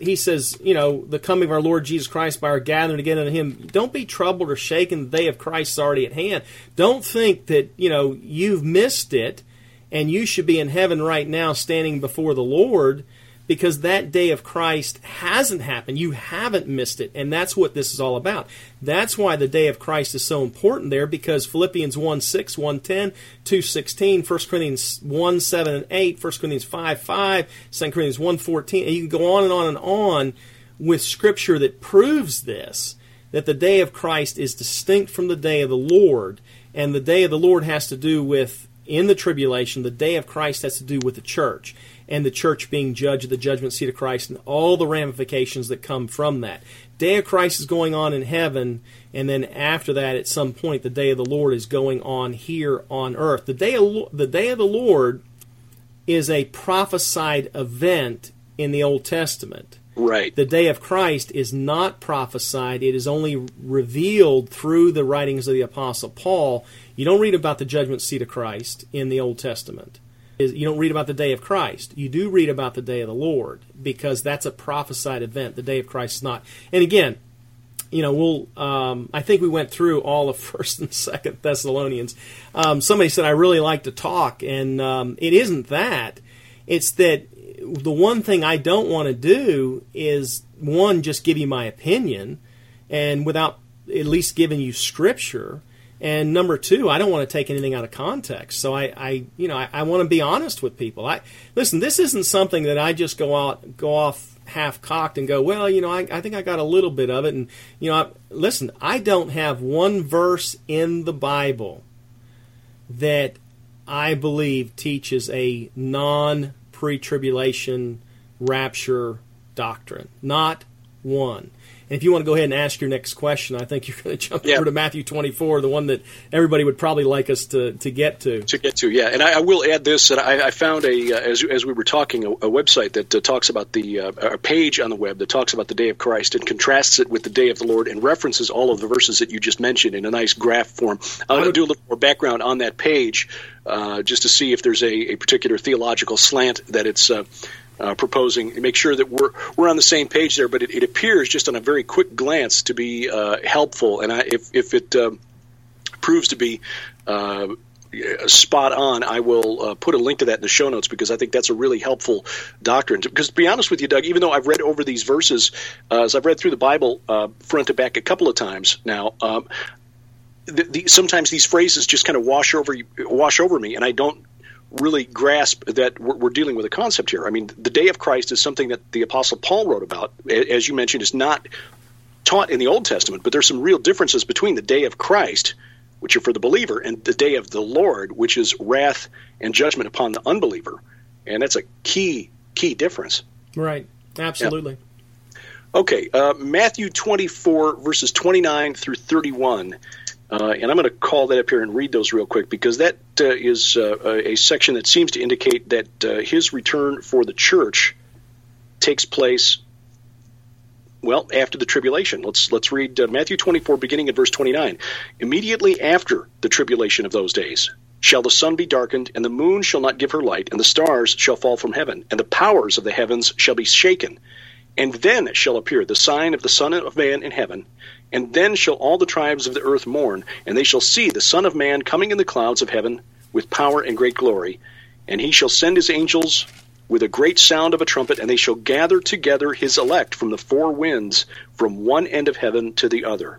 the coming of our Lord Jesus Christ by our gathering again unto him. Don't be troubled or shaken. The day of Christ is already at hand. Don't think that, you've missed it and you should be in heaven right now standing before the Lord, because that day of Christ hasn't happened. You haven't missed it, and that's what this is all about. That's why the day of Christ is so important there, because Philippians 1:6, 1:10, 2:16, 1 Corinthians 1:7 and 8, 1 Corinthians 5:5, 2 Corinthians 1:14, and you can go on and on and on with Scripture that proves this, that the day of Christ is distinct from the day of the Lord, and the day of the Lord has to do with, in the tribulation, the day of Christ has to do with the church, and the church being judged at the judgment seat of Christ and all the ramifications that come from that. Day of Christ is going on in heaven, and then after that, at some point, the day of the Lord is going on here on earth. The day of the Lord is a prophesied event in the Old Testament. Right. The day of Christ is not prophesied. It is only revealed through the writings of the Apostle Paul. You don't read about the judgment seat of Christ in the Old Testament. You don't read about the day of Christ. You do read about the day of the Lord, because that's a prophesied event. The day of Christ is not. And again, I think we went through all of 1st and 2nd Thessalonians. Somebody said, I really like to talk, and it isn't that. It's that the one thing I don't want to do is, one, just give you my opinion, and without at least giving you Scripture. And number two, I don't want to take anything out of context. So I want to be honest with people. Listen, this isn't something that I just go off half-cocked and go, well, I think I got a little bit of it. And, listen, I don't have one verse in the Bible that I believe teaches a non-pre-tribulation rapture doctrine. Not 1. And if you want to go ahead and ask your next question, I think you're going to jump over to Matthew 24, the one that everybody would probably like us to get to. Yeah. And I will add this, that I found, as we were talking, a website that talks about a page on the web that talks about the day of Christ and contrasts it with the day of the Lord and references all of the verses that you just mentioned in a nice graph form. I'm going to do a little more background on that page just to see if there's a particular theological slant that it's proposing, make sure that we're on the same page there. But it appears just on a very quick glance to be helpful, and if it proves to be spot on, I will put a link to that in the show notes, because I think that's a really helpful doctrine. Because to be honest with you, Doug, even though I've read over these verses, as I've read through the Bible front to back a couple of times now, sometimes these phrases just kind of wash over me, and I don't really grasp that we're dealing with a concept here. I mean, the day of Christ is something that the Apostle Paul wrote about. As you mentioned, is not taught in the Old Testament, but there's some real differences between the day of Christ, which are for the believer, and the day of the Lord, which is wrath and judgment upon the unbeliever. And that's a key difference. Right. Absolutely. Yeah. Okay. Matthew 24, verses 29 through 31. And I'm going to call that up here and read those real quick, because that is a section that seems to indicate that his return for the church takes place, well, after the tribulation. Let's read Matthew 24, beginning at verse 29. Immediately after the tribulation of those days shall the sun be darkened, and the moon shall not give her light, and the stars shall fall from heaven, and the powers of the heavens shall be shaken. And then shall appear the sign of the Son of Man in heaven. And then shall all the tribes of the earth mourn, and they shall see the Son of Man coming in the clouds of heaven with power and great glory. And he shall send his angels with a great sound of a trumpet, and they shall gather together his elect from the four winds, from one end of heaven to the other.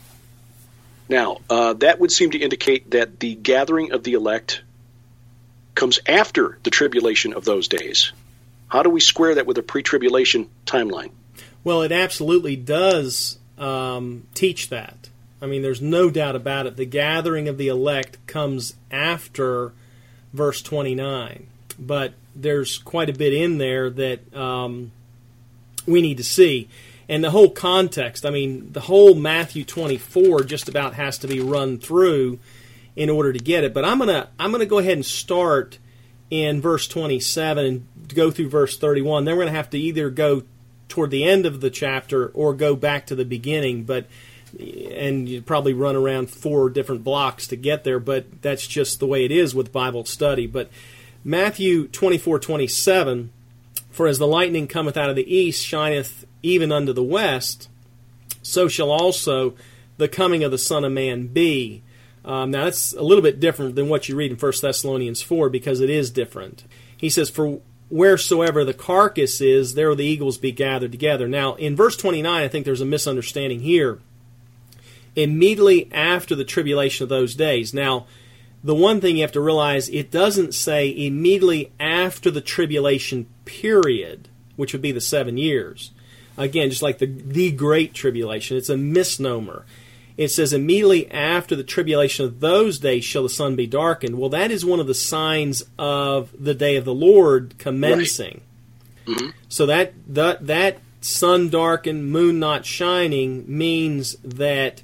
Now, that would seem to indicate that the gathering of the elect comes after the tribulation of those days. How do we square that with a pre-tribulation timeline? Well, it absolutely does teach that. I mean, there's no doubt about it. The gathering of the elect comes after verse 29. But there's quite a bit in there that we need to see. And the whole context, I mean, the whole Matthew 24 just about has to be run through in order to get it. But I'm gonna go ahead and start in verse 27 and go through verse 31. Then we're going to have to either go toward the end of the chapter or go back to the beginning, and you'd probably run around 4 different blocks to get there, but that's just the way it is with Bible study. But Matthew 24:27, for as the lightning cometh out of the east, shineth even unto the west, so shall also the coming of the Son of Man be. Now that's a little bit different than what you read in 1 Thessalonians 4, because it is different. He says, for wheresoever the carcass is, there will the eagles be gathered together. Now, in verse 29, I think there's a misunderstanding here. Immediately after the tribulation of those days. Now, the one thing you have to realize, it doesn't say immediately after the tribulation period, which would be the 7 years. Again, just like the Great Tribulation, it's a misnomer. It says, immediately after the tribulation of those days shall the sun be darkened. Well, that is one of the signs of the day of the Lord commencing. Right. Mm-hmm. So that sun darkened, moon not shining means that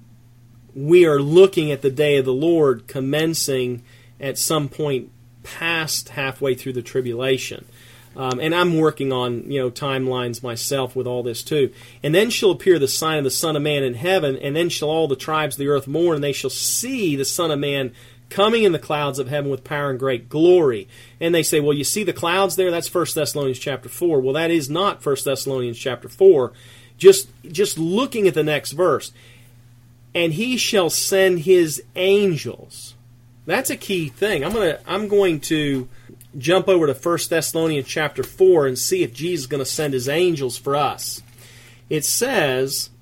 we are looking at the day of the Lord commencing at some point past halfway through the tribulation. And I'm working on timelines myself with all this too. And then shall appear the sign of the Son of Man in heaven, and then shall all the tribes of the earth mourn, and they shall see the Son of Man coming in the clouds of heaven with power and great glory. And they say, well, you see the clouds there? That's 1 Thessalonians chapter 4. Well, that is not 1 Thessalonians chapter 4. Just looking at the next verse. And he shall send his angels. That's a key thing. I'm going to jump over to 1 Thessalonians chapter 4 and see if Jesus is going to send his angels for us. It says,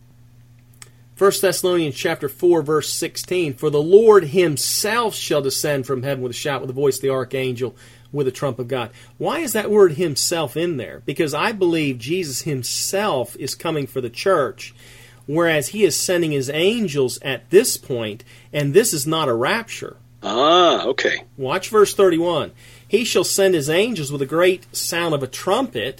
1 Thessalonians chapter 4, verse 16, for the Lord himself shall descend from heaven with a shout, with the voice of the archangel, with a trump of God. Why is that word himself in there? Because I believe Jesus himself is coming for the church, whereas he is sending his angels at this point, and this is not a rapture. Ah, okay. Watch verse 31. He shall send his angels with a great sound of a trumpet,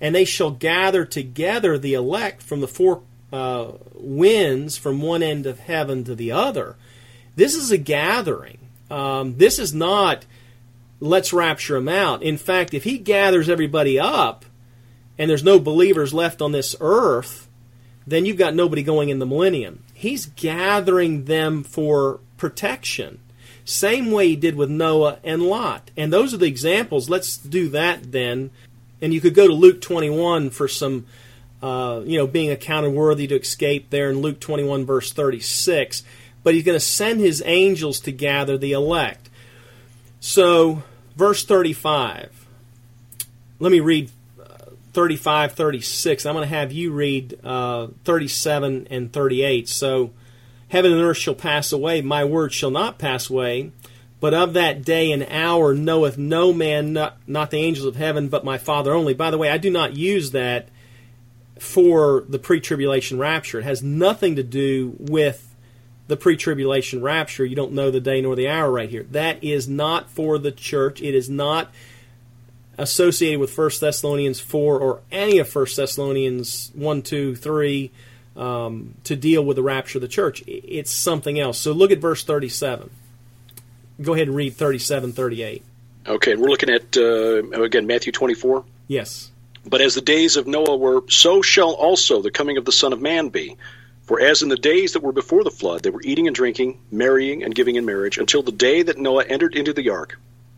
and they shall gather together the elect from the four winds from one end of heaven to the other. This is a gathering. This is not, let's rapture them out. In fact, if he gathers everybody up and there's no believers left on this earth, then you've got nobody going in the millennium. He's gathering them for protection. Same way he did with Noah and Lot. And those are the examples. Let's do that then. And you could go to Luke 21 for some, being accounted worthy to escape there in Luke 21 verse 36. But he's going to send his angels to gather the elect. So, verse 35. Let me read 35, 36. I'm going to have you read 37 and 38. So, heaven and earth shall pass away, my word shall not pass away. But of that day and hour knoweth no man, not the angels of heaven, but my Father only. By the way, I do not use that for the pre-tribulation rapture. It has nothing to do with the pre-tribulation rapture. You don't know the day nor the hour right here. That is not for the church. It is not associated with 1 Thessalonians 4 or any of 1 Thessalonians 1, 2, 3 to deal with the rapture of the church. It's something else. So look at verse 37. Go ahead and read 37, 38. Okay, we're looking at, again, Matthew 24? Yes. But as the days of Noah were, so shall also the coming of the Son of Man be. For as in the days that were before the flood, they were eating and drinking, marrying and giving in marriage, until the day that Noah entered into the ark.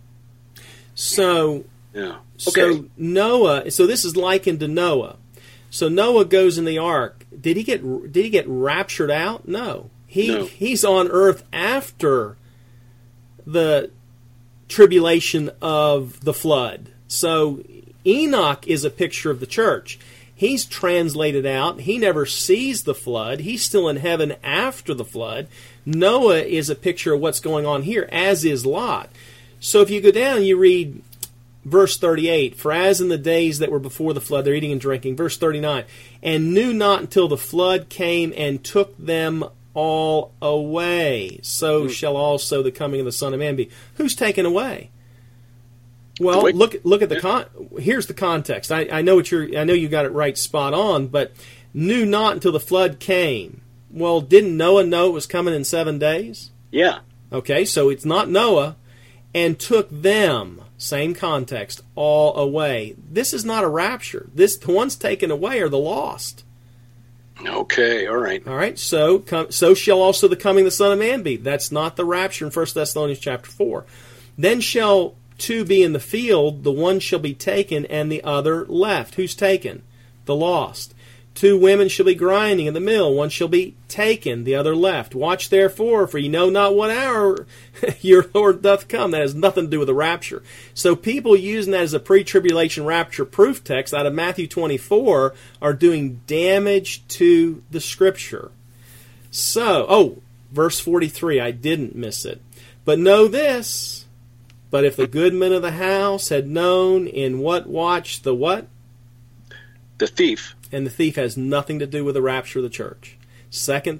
So, yeah. Okay. So this is likened to Noah. So Noah goes in the ark. Did he get raptured out? No. He's on earth after the tribulation of the flood. So Enoch is a picture of the church. He's translated out. He never sees the flood. He's still in heaven after the flood. Noah is a picture of what's going on here, as is Lot. So if you go down and you read verse 38, for as in the days that were before the flood, they're eating and drinking. Verse 39, and knew not until the flood came and took them all away. So shall also the coming of the Son of Man be. Who's taken away? Well, look at the here's the context. I know you got it right, spot on. But knew not until the flood came. Well, didn't Noah know it was coming in 7 days? Yeah. Okay, so it's not Noah, and took them. Same context, all away. This is not a rapture. The ones taken away are the lost. Okay, all right. All right. So shall also the coming of the Son of Man be. That's not the rapture in 1 Thessalonians chapter 4. Then shall two be in the field, the one shall be taken, and the other left. Who's taken? The lost. Two women shall be grinding in the mill, one shall be taken, the other left. Watch therefore, for ye know not what hour your Lord doth come. That has nothing to do with the rapture. So people using that as a pre-tribulation rapture proof text out of Matthew 24 are doing damage to the Scripture. So, verse 43, I didn't miss it. But know this, but if the goodman of the house had known in what watch the what? The thief. And the thief has nothing to do with the rapture of the church. 1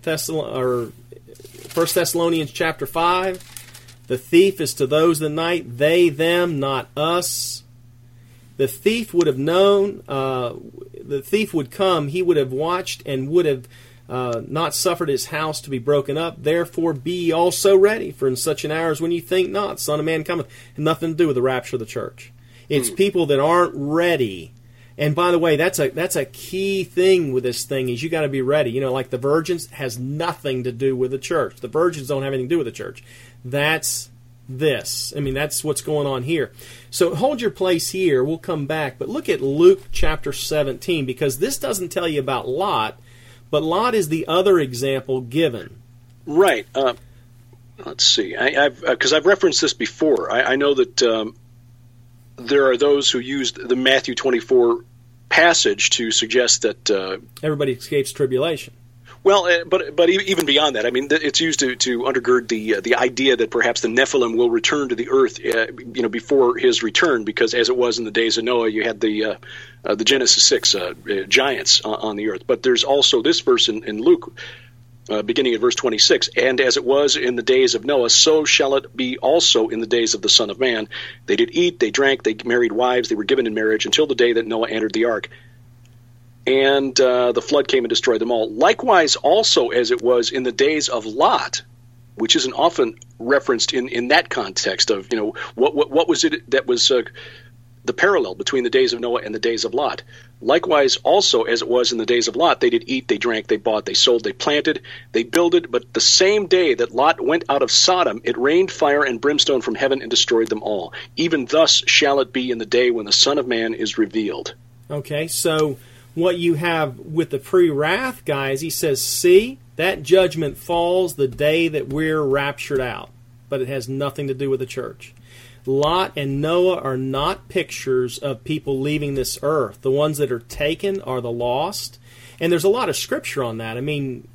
Thessalonians chapter 5, the thief is to those that night, they, them, not us. The thief would have known, the thief would come, he would have watched and would have not suffered his house to be broken up. Therefore be ye also ready, for in such an hour as when you think not, Son of Man cometh. And nothing to do with the rapture of the church. It's people that aren't ready. And by the way, that's a key thing with this thing, is you got to be ready. You know, like the virgins has nothing to do with the church. The virgins don't have anything to do with the church. That's this. I mean, that's what's going on here. So hold your place here. We'll come back. But look at Luke chapter 17, because this doesn't tell you about Lot, but Lot is the other example given. Right. Let's see. Because I've referenced this before. I know that there are those who used the Matthew 24 passage to suggest that everybody escapes tribulation. Well, but even beyond that, I mean, it's used to undergird the idea that perhaps the Nephilim will return to the earth, before his return, because as it was in the days of Noah, you had the Genesis 6 giants on the earth. But there's also this verse in Luke beginning at verse 26. And as it was in the days of Noah, so shall it be also in the days of the Son of Man. They did eat, they drank, they married wives, they were given in marriage until the day that Noah entered the ark. And the flood came and destroyed them all. Likewise also as it was in the days of Lot, which isn't often referenced in that context of, what was it that was the parallel between the days of Noah and the days of Lot. Likewise also as it was in the days of Lot, they did eat, they drank, they bought, they sold, they planted, they builded, but the same day that Lot went out of Sodom, it rained fire and brimstone from heaven and destroyed them all. Even thus shall it be in the day when the Son of Man is revealed. Okay, so what you have with the pre-wrath guys, he says, see, that judgment falls the day that we're raptured out, but it has nothing to do with the church. Lot and Noah are not pictures of people leaving this earth. The ones that are taken are the lost. And there's a lot of scripture on that. I mean,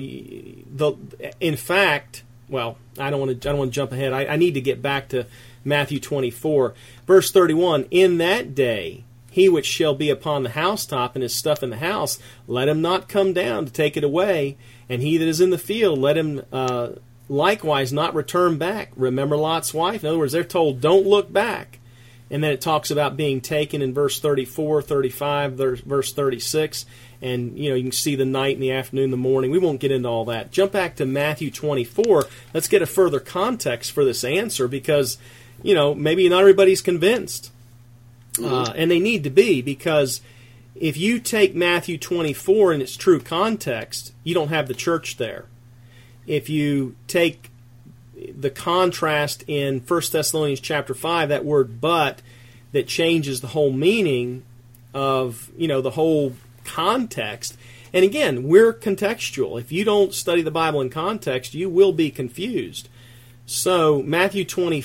in fact, well, I don't want to jump ahead. I need to get back to Matthew 24. Verse 31, in that day, he which shall be upon the housetop and his stuff in the house, let him not come down to take it away. And he that is in the field, let him likewise not return back. Remember Lot's wife? In other words, they're told, don't look back. And then it talks about being taken in verse 34, 35, verse 36. And, you can see the night and the afternoon, the morning. We won't get into all that. Jump back to Matthew 24. Let's get a further context for this answer because, maybe not everybody's convinced. And they need to be, because if you take Matthew 24 in its true context, you don't have the church there. If you take the contrast in 1 Thessalonians chapter 5, that word but, that changes the whole meaning of, the whole context. And again, we're contextual. If you don't study the Bible in context, you will be confused. So, Matthew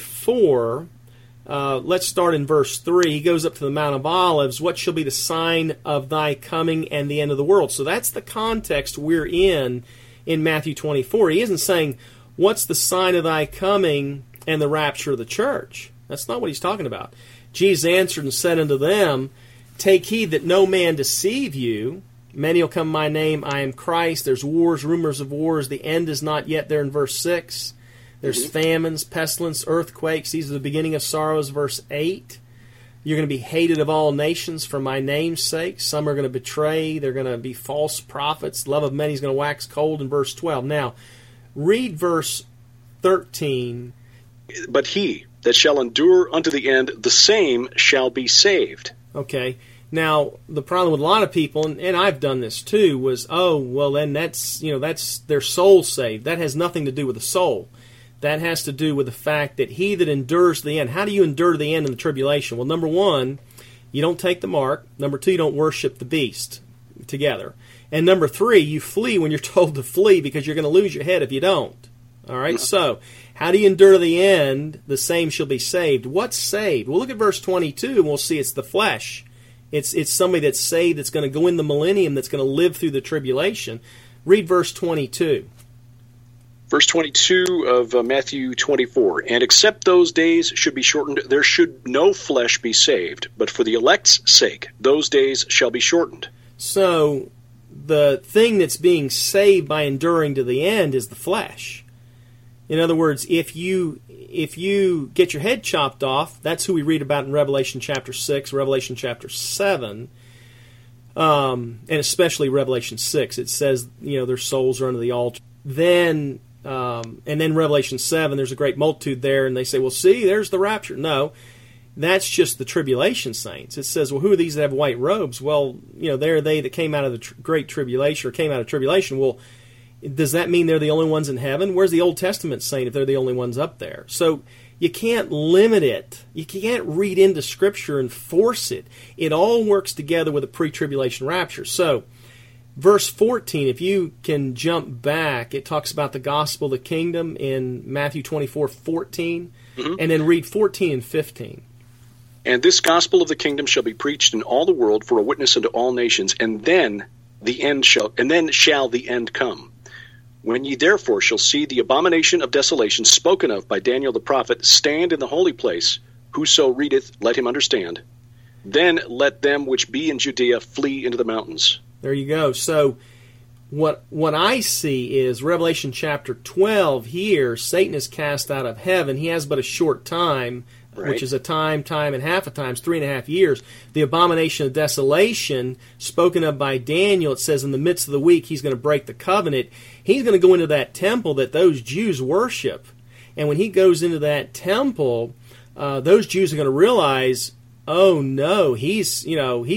24, let's start in verse 3. He goes up to the Mount of Olives. What shall be the sign of thy coming and the end of the world? So that's the context we're in Matthew 24. He isn't saying, what's the sign of thy coming and the rapture of the church? That's not what he's talking about. Jesus answered and said unto them, take heed that no man deceive you. Many will come in my name, I am Christ. There's wars, rumors of wars. The end is not yet there in verse 6. There's famines, pestilence, earthquakes. These are the beginning of sorrows, verse 8. You're going to be hated of all nations for my name's sake. Some are going to betray. They're going to be false prophets. Love of many is going to wax cold in verse 12. Now, read verse 13. But he that shall endure unto the end, the same shall be saved. Okay. Now, the problem with a lot of people, and I've done this too, was, then that's their soul saved. That has nothing to do with the soul. That has to do with the fact that he that endures to the end. How do you endure to the end in the tribulation? Well, number one, you don't take the mark. Number two, you don't worship the beast together. And number three, you flee when you're told to flee because you're going to lose your head if you don't. All right, so how do you endure to the end? The same shall be saved. What's saved? Well, look at verse 22 and we'll see it's the flesh. It's somebody that's saved that's going to go in the millennium, that's going to live through the tribulation. Read verse 22. Verse 22 of Matthew 24, and except those days should be shortened, there should no flesh be saved, but for the elect's sake, those days shall be shortened. So, the thing that's being saved by enduring to the end is the flesh. In other words, if you get your head chopped off, that's who we read about in Revelation chapter 6, Revelation chapter 7, and especially Revelation 6. It says, their souls are under the altar. Then Revelation 7, there's a great multitude there, and they say, well, see, there's the rapture. No, that's just the tribulation saints. It says, well, who are these that have white robes? Well, they're they that came out of the great tribulation, or came out of tribulation. Well, does that mean they're the only ones in heaven? Where's the Old Testament saying if they're the only ones up there? So you can't limit it. You can't read into Scripture and force it. It all works together with a pre-tribulation rapture. So, verse 14, if you can jump back, it talks about the gospel of the kingdom in Matthew 24:14, and then read 14 and 15. And this gospel of the kingdom shall be preached in all the world for a witness unto all nations, and then shall the end come. When ye therefore shall see the abomination of desolation spoken of by Daniel the prophet stand in the holy place, whoso readeth, let him understand. Then let them which be in Judea flee into the mountains. There you go. So what I see is Revelation chapter 12 here, Satan is cast out of heaven. He has but a short time, Right. which is a time, and half a time, 3.5 years. The abomination of desolation, spoken of by Daniel, it says in the midst of the week he's going to break the covenant. He's going to go into that temple that those Jews worship. And when he goes into that temple, those Jews are going to realize, oh no, this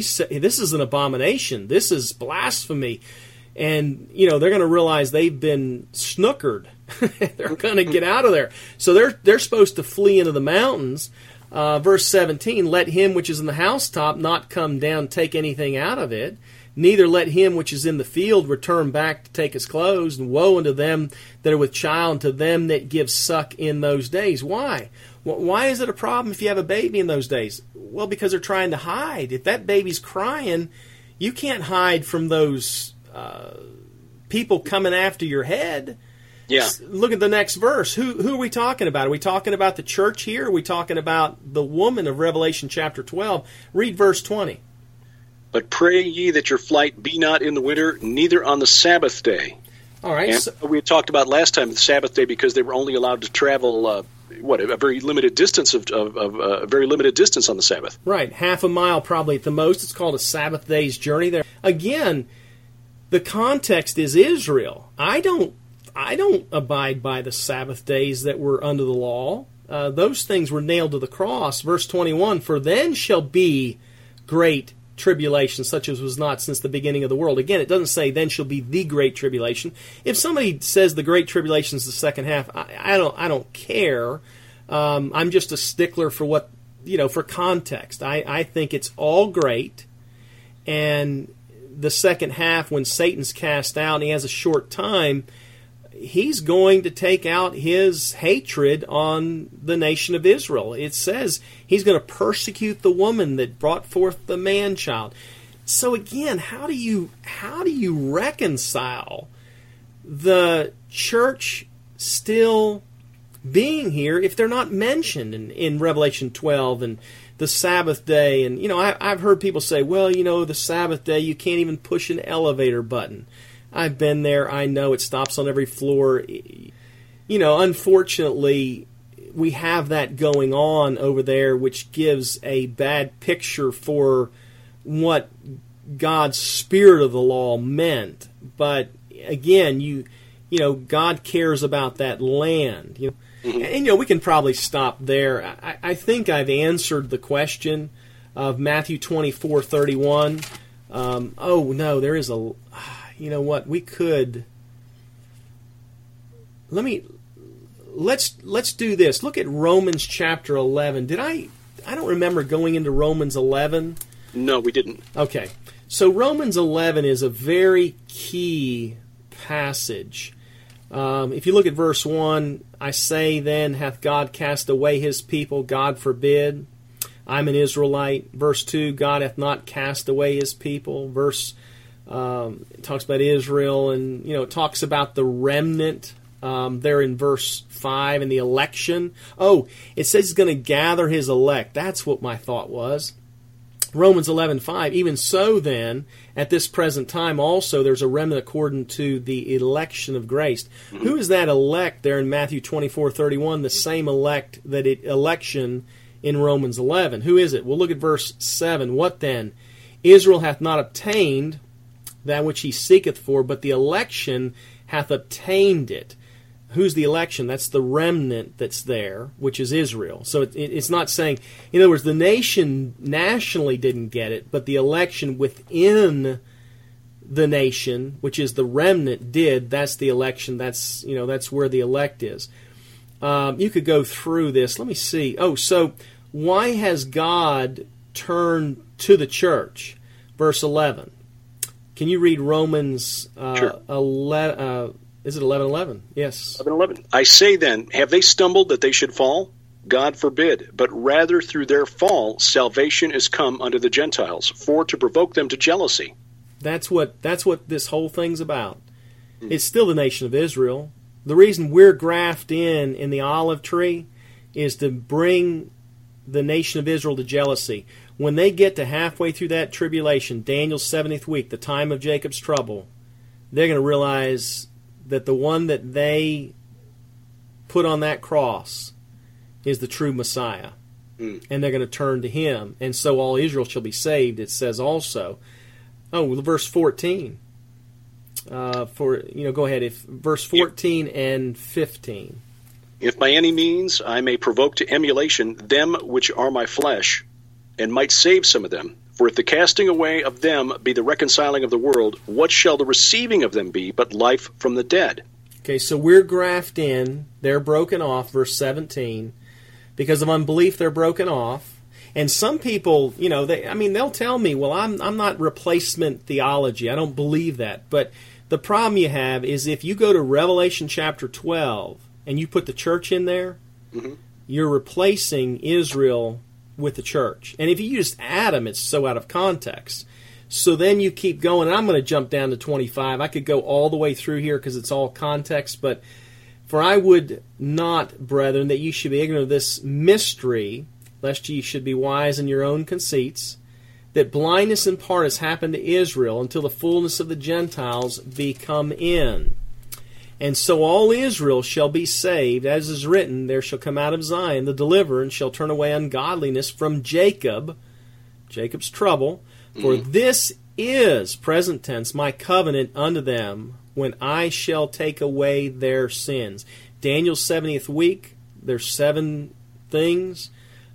is an abomination. This is blasphemy. And, they're going to realize they've been snookered. They're going to get out of there. So they're supposed to flee into the mountains. Verse 17, let him which is in the housetop not come down, take anything out of it. Neither let him which is in the field return back to take his clothes. And woe unto them that are with child, and to them that give suck in those days. Why? Why is it a problem if you have a baby in those days? Well, because they're trying to hide. If that baby's crying, you can't hide from those people coming after your head. Yeah. Look at the next verse. Who are we talking about? Are we talking about the church here? Are we talking about the woman of Revelation chapter 12? Read verse 20. But pray ye that your flight be not in the winter, neither on the Sabbath day. All right. And we had talked about last time the Sabbath day, because they were only allowed to travel a very limited distance a very limited distance on the Sabbath. Right, half a mile probably at the most. It's called a Sabbath day's journey. There again, the context is Israel. I don't abide by the Sabbath days that were under the law. Those things were nailed to the cross. Verse 21, for then shall be great tribulation, such as was not since the beginning of the world. Again, it doesn't say then shall be the great tribulation. If somebody says the great tribulation is the second half, I don't care. I'm just a stickler for what, for context. I think it's all great, and the second half, when Satan's cast out and he has a short time, he's going to take out his hatred on the nation of Israel. It says he's going to persecute the woman that brought forth the man-child. So again, how do you reconcile the church still being here if they're not mentioned in Revelation 12 and the Sabbath day? And I've heard people say, well, the Sabbath day you can't even push an elevator button. I've been there. I know it stops on every floor. Unfortunately, we have that going on over there, which gives a bad picture for what God's spirit of the law meant. But again, God cares about that land. And we can probably stop there. I think I've answered the question of Matthew 24:31. Oh no, there is a. You know what? We could. Let's do this. Look at Romans chapter 11. I don't remember going into Romans 11. No, we didn't. Okay. So Romans 11 is a very key passage. If you look at verse 1, I say then, hath God cast away his people? God forbid. I'm an Israelite. Verse 2, God hath not cast away his people. It talks about Israel, and it talks about the remnant there in verse 5 and the election. Oh, it says he's going to gather his elect. That's what my thought was. Romans 11:5. Even so, then, at this present time also there's a remnant according to the election of grace. Mm-hmm. Who is that elect there in Matthew 24:31? The same elect election in Romans 11. Who is it? Well, look at verse 7. What then? Israel hath not obtained that which he seeketh for, but the election hath obtained it. Who's the election? That's the remnant that's there, which is Israel. So it's not saying, in other words, the nation nationally didn't get it, but the election within the nation, which is the remnant, did. That's the election. That's where the elect is. You could go through this. Let me see. Oh, so why has God turned to the church? Verse 11. Can you read Romans Sure. 11? Is it 11:11? Yes. 11:11. I say then, have they stumbled that they should fall? God forbid. But rather through their fall, salvation is come unto the Gentiles, for to provoke them to jealousy. That's what this whole thing's about. It's still the nation of Israel. The reason we're grafted in the olive tree is to bring the nation of Israel to jealousy. When they get to halfway through that tribulation, Daniel's 70th week, the time of Jacob's trouble, they're going to realize that the one that they put on that cross is the true Messiah. And they're going to turn to him. And so all Israel shall be saved, it says also. Oh, verse 14. Go ahead. Verse 14 and 15. If by any means I may provoke to emulation them which are my flesh, and might save some of them. For if the casting away of them be the reconciling of the world, what shall the receiving of them be but life from the dead? Okay, so we're grafted in. They're broken off, verse 17. Because of unbelief, they're broken off. And some people, they'll tell me, well, I'm not replacement theology. I don't believe that. But the problem you have is if you go to Revelation chapter 12 and you put the church in there, you're replacing Israel with the church. And if you use Adam, it's so out of context. So then you keep going, and I'm going to jump down to 25. I could go all the way through here because it's all context, but for I would not, brethren, that you should be ignorant of this mystery, lest ye should be wise in your own conceits, that blindness in part has happened to Israel until the fullness of the Gentiles be come in. And so all Israel shall be saved, as is written, there shall come out of Zion the deliverer, and shall turn away ungodliness from Jacob, Jacob's trouble. For this is, present tense, my covenant unto them, when I shall take away their sins. Daniel's 70th week, there's 7 things.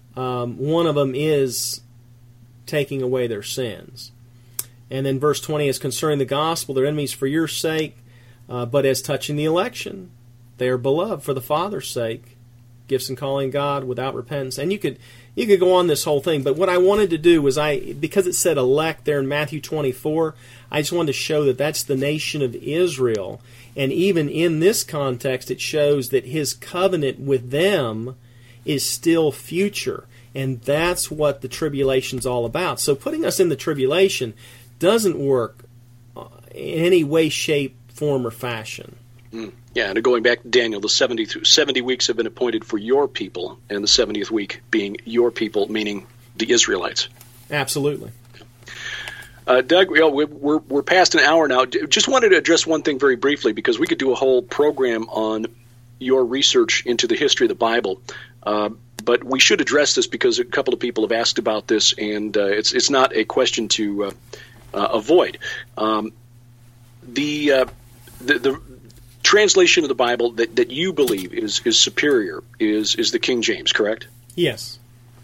One of them is taking away their sins. And then verse 20 is concerning the gospel, their enemies for your sake, but as touching the election, they are beloved for the Father's sake, gifts and calling God without repentance. And you could go on this whole thing, but what I wanted to do was because it said elect there in Matthew 24, I just wanted to show that that's the nation of Israel. And even in this context, it shows that his covenant with them is still future. And that's what the tribulation's all about. So putting us in the tribulation doesn't work in any way, shape, form, or fashion. Yeah, and going back to Daniel, the 70 weeks have been appointed for your people, and the 70th week being your people, meaning the Israelites. Absolutely. Doug, we're past an hour now. Just wanted to address one thing very briefly, because we could do a whole program on your research into the history of the Bible. But we should address this because a couple of people have asked about this, and it's not a question to avoid. The translation of the Bible that you believe is superior is the King James, correct? Yes.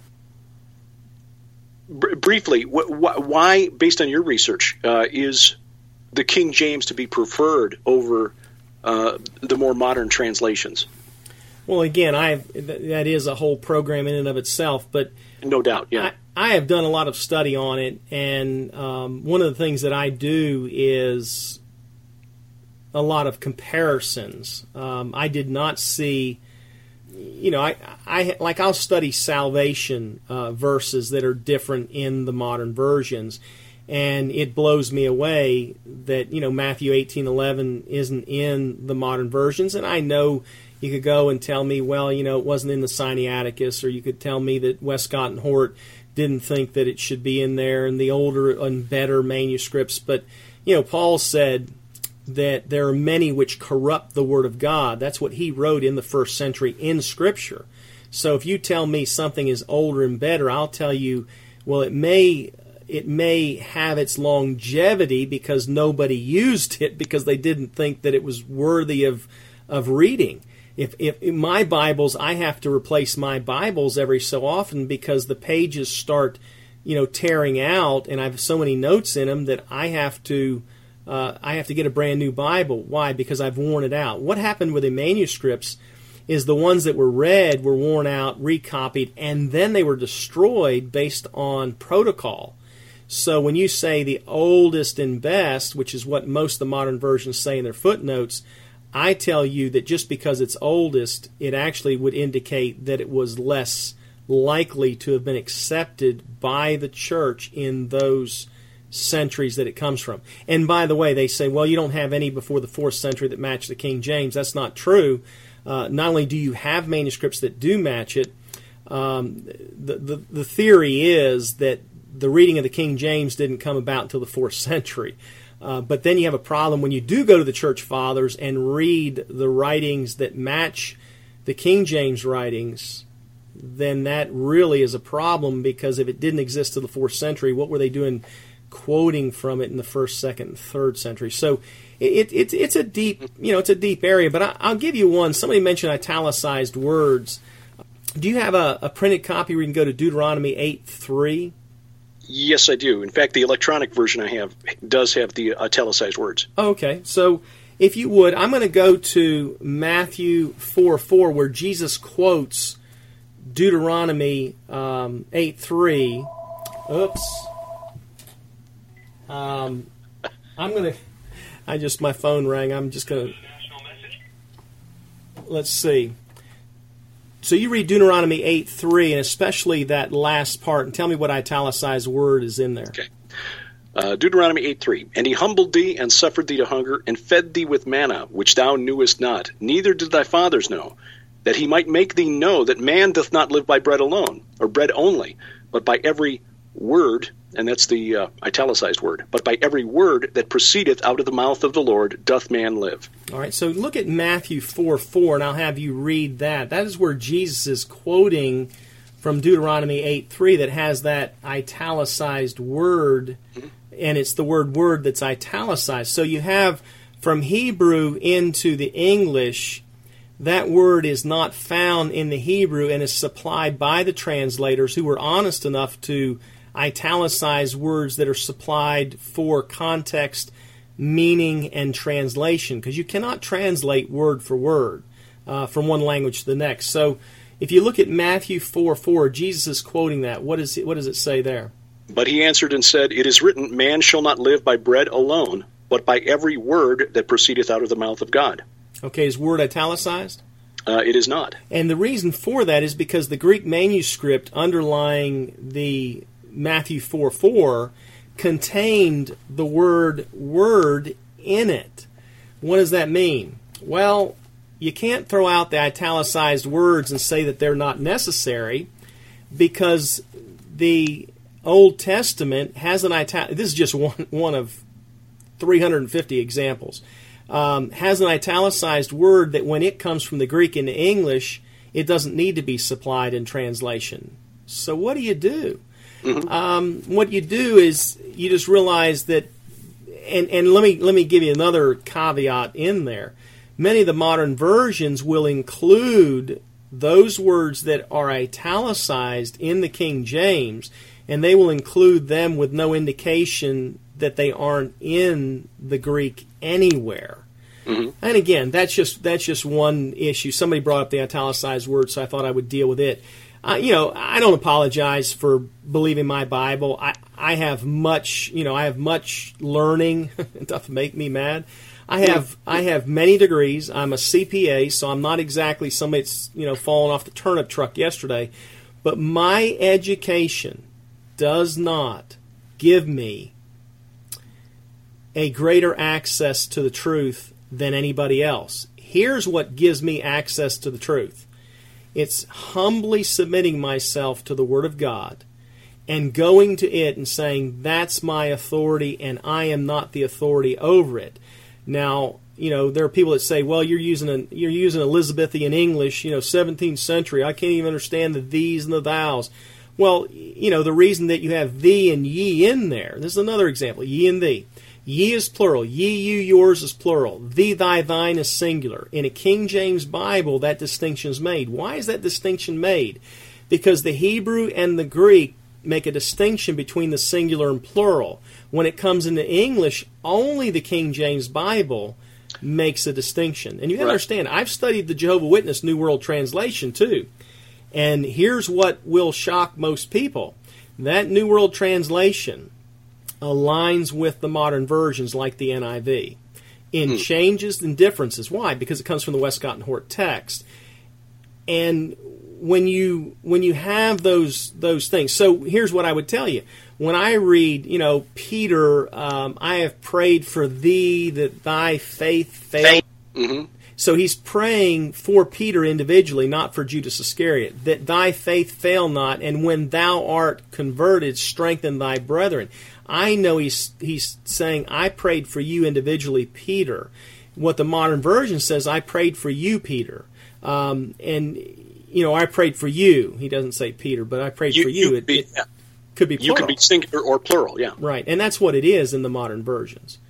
Briefly, why, based on your research, is the King James to be preferred over the more modern translations? Well, again, that is a whole program in and of itself, but no doubt, yeah. I have done a lot of study on it, and one of the things that I do is a lot of comparisons. I did not see, I'll study salvation verses that are different in the modern versions, and it blows me away that Matthew 18:11 isn't in the modern versions, and I know. You could go and tell me, well, it wasn't in the Sinaiticus, or you could tell me that Westcott and Hort didn't think that it should be in there in the older and better manuscripts. But, Paul said that there are many which corrupt the Word of God. That's what he wrote in the first century in Scripture. So if you tell me something is older and better, I'll tell you, well, it may have its longevity because nobody used it because they didn't think that it was worthy of reading. If in my Bibles, I have to replace my Bibles every so often because the pages start, tearing out, and I have so many notes in them that I have to get a brand new Bible. Why? Because I've worn it out. What happened with the manuscripts is the ones that were read were worn out, recopied, and then they were destroyed based on protocol. So when you say the oldest and best, which is what most of the modern versions say in their footnotes, I tell you that just because it's oldest, it actually would indicate that it was less likely to have been accepted by the church in those centuries that it comes from. And by the way, they say, well, you don't have any before the 4th century that match the King James. That's not true. Not only do you have manuscripts that do match it, the theory is that the reading of the King James didn't come about until the 4th century. But then you have a problem when you do go to the Church Fathers and read the writings that match the King James writings. Then that really is a problem, because if it didn't exist till the 4th century, what were they doing quoting from it in the 1st, 2nd, and 3rd century? So it's a deep area. But I'll give you one. Somebody mentioned italicized words. Do you have a printed copy where you can go to Deuteronomy 8:3? Yes, I do. In fact, the electronic version I have does have the italicized words. Okay, so if you would, I'm going to go to Matthew 4:4, where Jesus quotes Deuteronomy 8:3. Oops. My phone rang. I'm just going to, let's see. So you read Deuteronomy 8:3, and especially that last part, and tell me what italicized word is in there. Okay. Deuteronomy 8:3. And he humbled thee, and suffered thee to hunger, and fed thee with manna, which thou knewest not, neither did thy fathers know, that he might make thee know that man doth not live by bread alone, or bread only, but by every word, and that's the italicized word, but by every word that proceedeth out of the mouth of the Lord doth man live. All right, so look at Matthew 4:4, and I'll have you read that. That is where Jesus is quoting from Deuteronomy 8:3 that has that italicized word, and it's the word that's italicized. So you have from Hebrew into the English, that word is not found in the Hebrew and is supplied by the translators who were honest enough to italicize words that are supplied for context, meaning, and translation, because you cannot translate word for word from one language to the next. So if you look at Matthew 4:4, Jesus is quoting that. What does it say there? But he answered and said, It is written, Man shall not live by bread alone, but by every word that proceedeth out of the mouth of God. Okay, is word italicized? It is not. And the reason for that is because the Greek manuscript underlying the Matthew 4:4 contained the word in it. What does that mean? Well, you can't throw out the italicized words and say that they're not necessary, because the Old Testament has an this is just one of 350 examples. Has an italicized word that when it comes from the Greek into English, it doesn't need to be supplied in translation. So what do you do? Mm-hmm. What you do is you just realize that, and let me give you another caveat in there. Many of the modern versions will include those words that are italicized in the King James, and they will include them with no indication that they aren't in the Greek anywhere. Mm-hmm. And again, that's just one issue. Somebody brought up the italicized word, so I thought I would deal with it. I don't apologize for believing my Bible. I have much learning. It doesn't make me mad. I have many degrees. I'm a CPA, so I'm not exactly somebody that's falling off the turnip truck yesterday. But my education does not give me a greater access to the truth than anybody else. Here's what gives me access to the truth. It's humbly submitting myself to the Word of God and going to it and saying, that's my authority and I am not the authority over it. Now, there are people that say, well, you're using Elizabethan English, 17th century. I can't even understand the these and the thous. Well, the reason that you have thee and ye in there, this is another example, ye and thee. Ye is plural. Ye, you, yours is plural. Thee, thy, thine is singular. In a King James Bible, that distinction is made. Why is that distinction made? Because the Hebrew and the Greek make a distinction between the singular and plural. When it comes into English, only the King James Bible makes a distinction. And you understand, I've studied the Jehovah's Witness New World Translation too. And here's what will shock most people. That New World Translation aligns with the modern versions like the NIV in changes and differences. Why? Because it comes from the Westcott and Hort text. And when you have those things, so here's what I would tell you. When I read, Peter, I have prayed for thee that thy faith fail. Mm-hmm. So he's praying for Peter individually, not for Judas Iscariot, that thy faith fail not, and when thou art converted, strengthen thy brethren. I know he's saying, I prayed for you individually, Peter. What the modern version says, I prayed for you, Peter. I prayed for you. He doesn't say Peter, but I prayed for you. It could be plural. You could be singular or plural, yeah. Right, and that's what it is in the modern versions.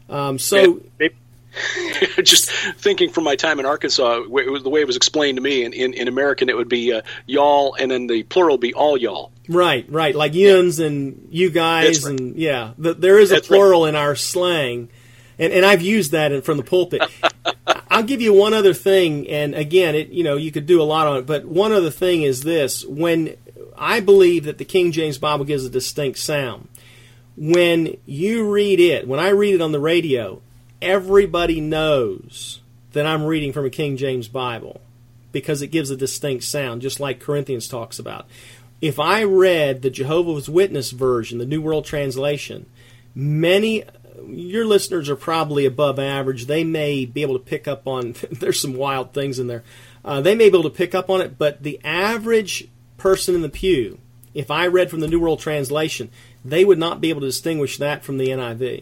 Just thinking from my time in Arkansas, the way it was explained to me, in American it would be y'all, and then the plural would be all y'all. Right, like yuns and you guys, right. And yeah, there is a plural in our slang, and I've used that from the pulpit. I'll give you one other thing, and again, you could do a lot on it, but one other thing is this: when I believe that the King James Bible gives a distinct sound, when you read it, when I read it on the radio, everybody knows that I'm reading from a King James Bible because it gives a distinct sound, just like Corinthians talks about. If I read the Jehovah's Witness version, the New World Translation, your listeners are probably above average. They may be able to pick up on, there's some wild things in there. They may be able to pick up on it, but the average person in the pew, if I read from the New World Translation, they would not be able to distinguish that from the NIV.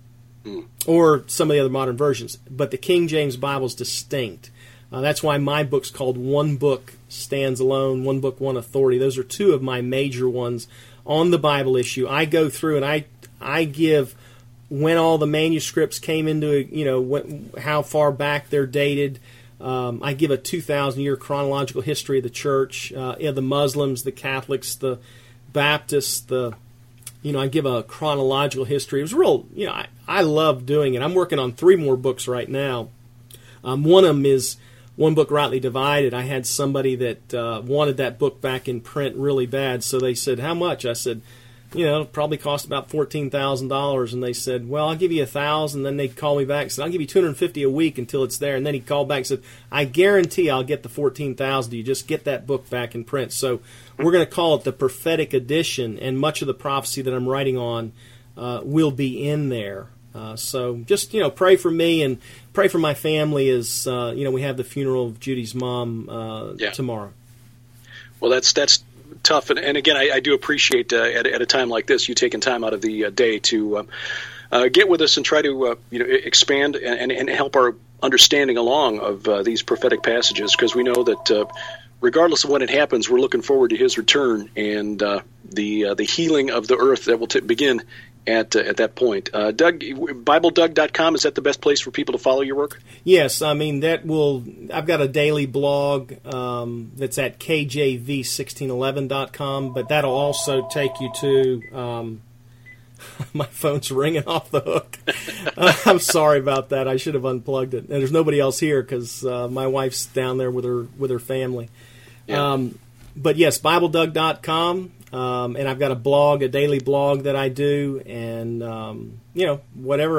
Or some of the other modern versions. But the King James Bible is distinct. That's why my book's called One Book Stands Alone, One Book, One Authority. Those are two of my major ones on the Bible issue. I go through and I give when all the manuscripts came into, how far back they're dated. I give a 2,000-year chronological history of the church, the Muslims, the Catholics, the Baptists, I give a chronological history. It was real, I love doing it. I'm working on 3 more books right now. One of them is One Book Rightly Divided. I had somebody that wanted that book back in print really bad, so they said, how much? I said, it'll probably cost about $14,000. And they said, well, I'll give you $1,000. Then they'd call me back and said, I'll give you $250 a week until it's there. And then he'd call back and said, I guarantee I'll get the $14,000. You just get that book back in print. So we're going to call it the prophetic edition, and much of the prophecy that I'm writing on will be in there. So just, pray for me and pray for my family as, we have the funeral of Judy's mom tomorrow. Well, that's tough. And again, I do appreciate at a time like this, you taking time out of the day to get with us and try to expand and help our understanding along of these prophetic passages, because we know that regardless of when it happens, we're looking forward to his return and the healing of the earth that will begin at that point. Doug, BibleDoug.com, is that the best place for people to follow your work? Yes, I've got a daily blog that's at KJV1611.com, but that'll also take you to, my phone's ringing off the hook. I'm sorry about that. I should have unplugged it. And there's nobody else here because my wife's down there with her family. Yeah. But yes, BibleDoug.com. And I've got a daily blog that I do, and whatever.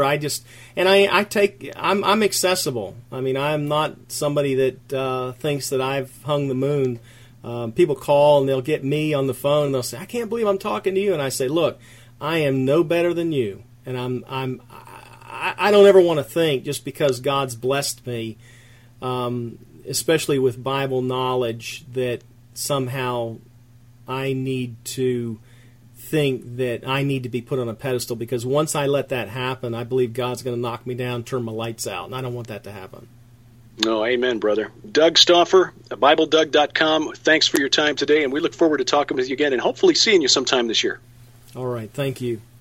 I'm accessible. I'm not somebody that thinks that I've hung the moon. People call and they'll get me on the phone and they'll say, I can't believe I'm talking to you. And I say, look, I am no better than you, and I don't ever want to think just because God's blessed me, especially with Bible knowledge, that somehow I need to think that I need to be put on a pedestal, because once I let that happen, I believe God's going to knock me down, turn my lights out, and I don't want that to happen. No, amen, brother. Doug Stauffer, BibleDoug.com, thanks for your time today, and we look forward to talking with you again and hopefully seeing you sometime this year. All right, thank you.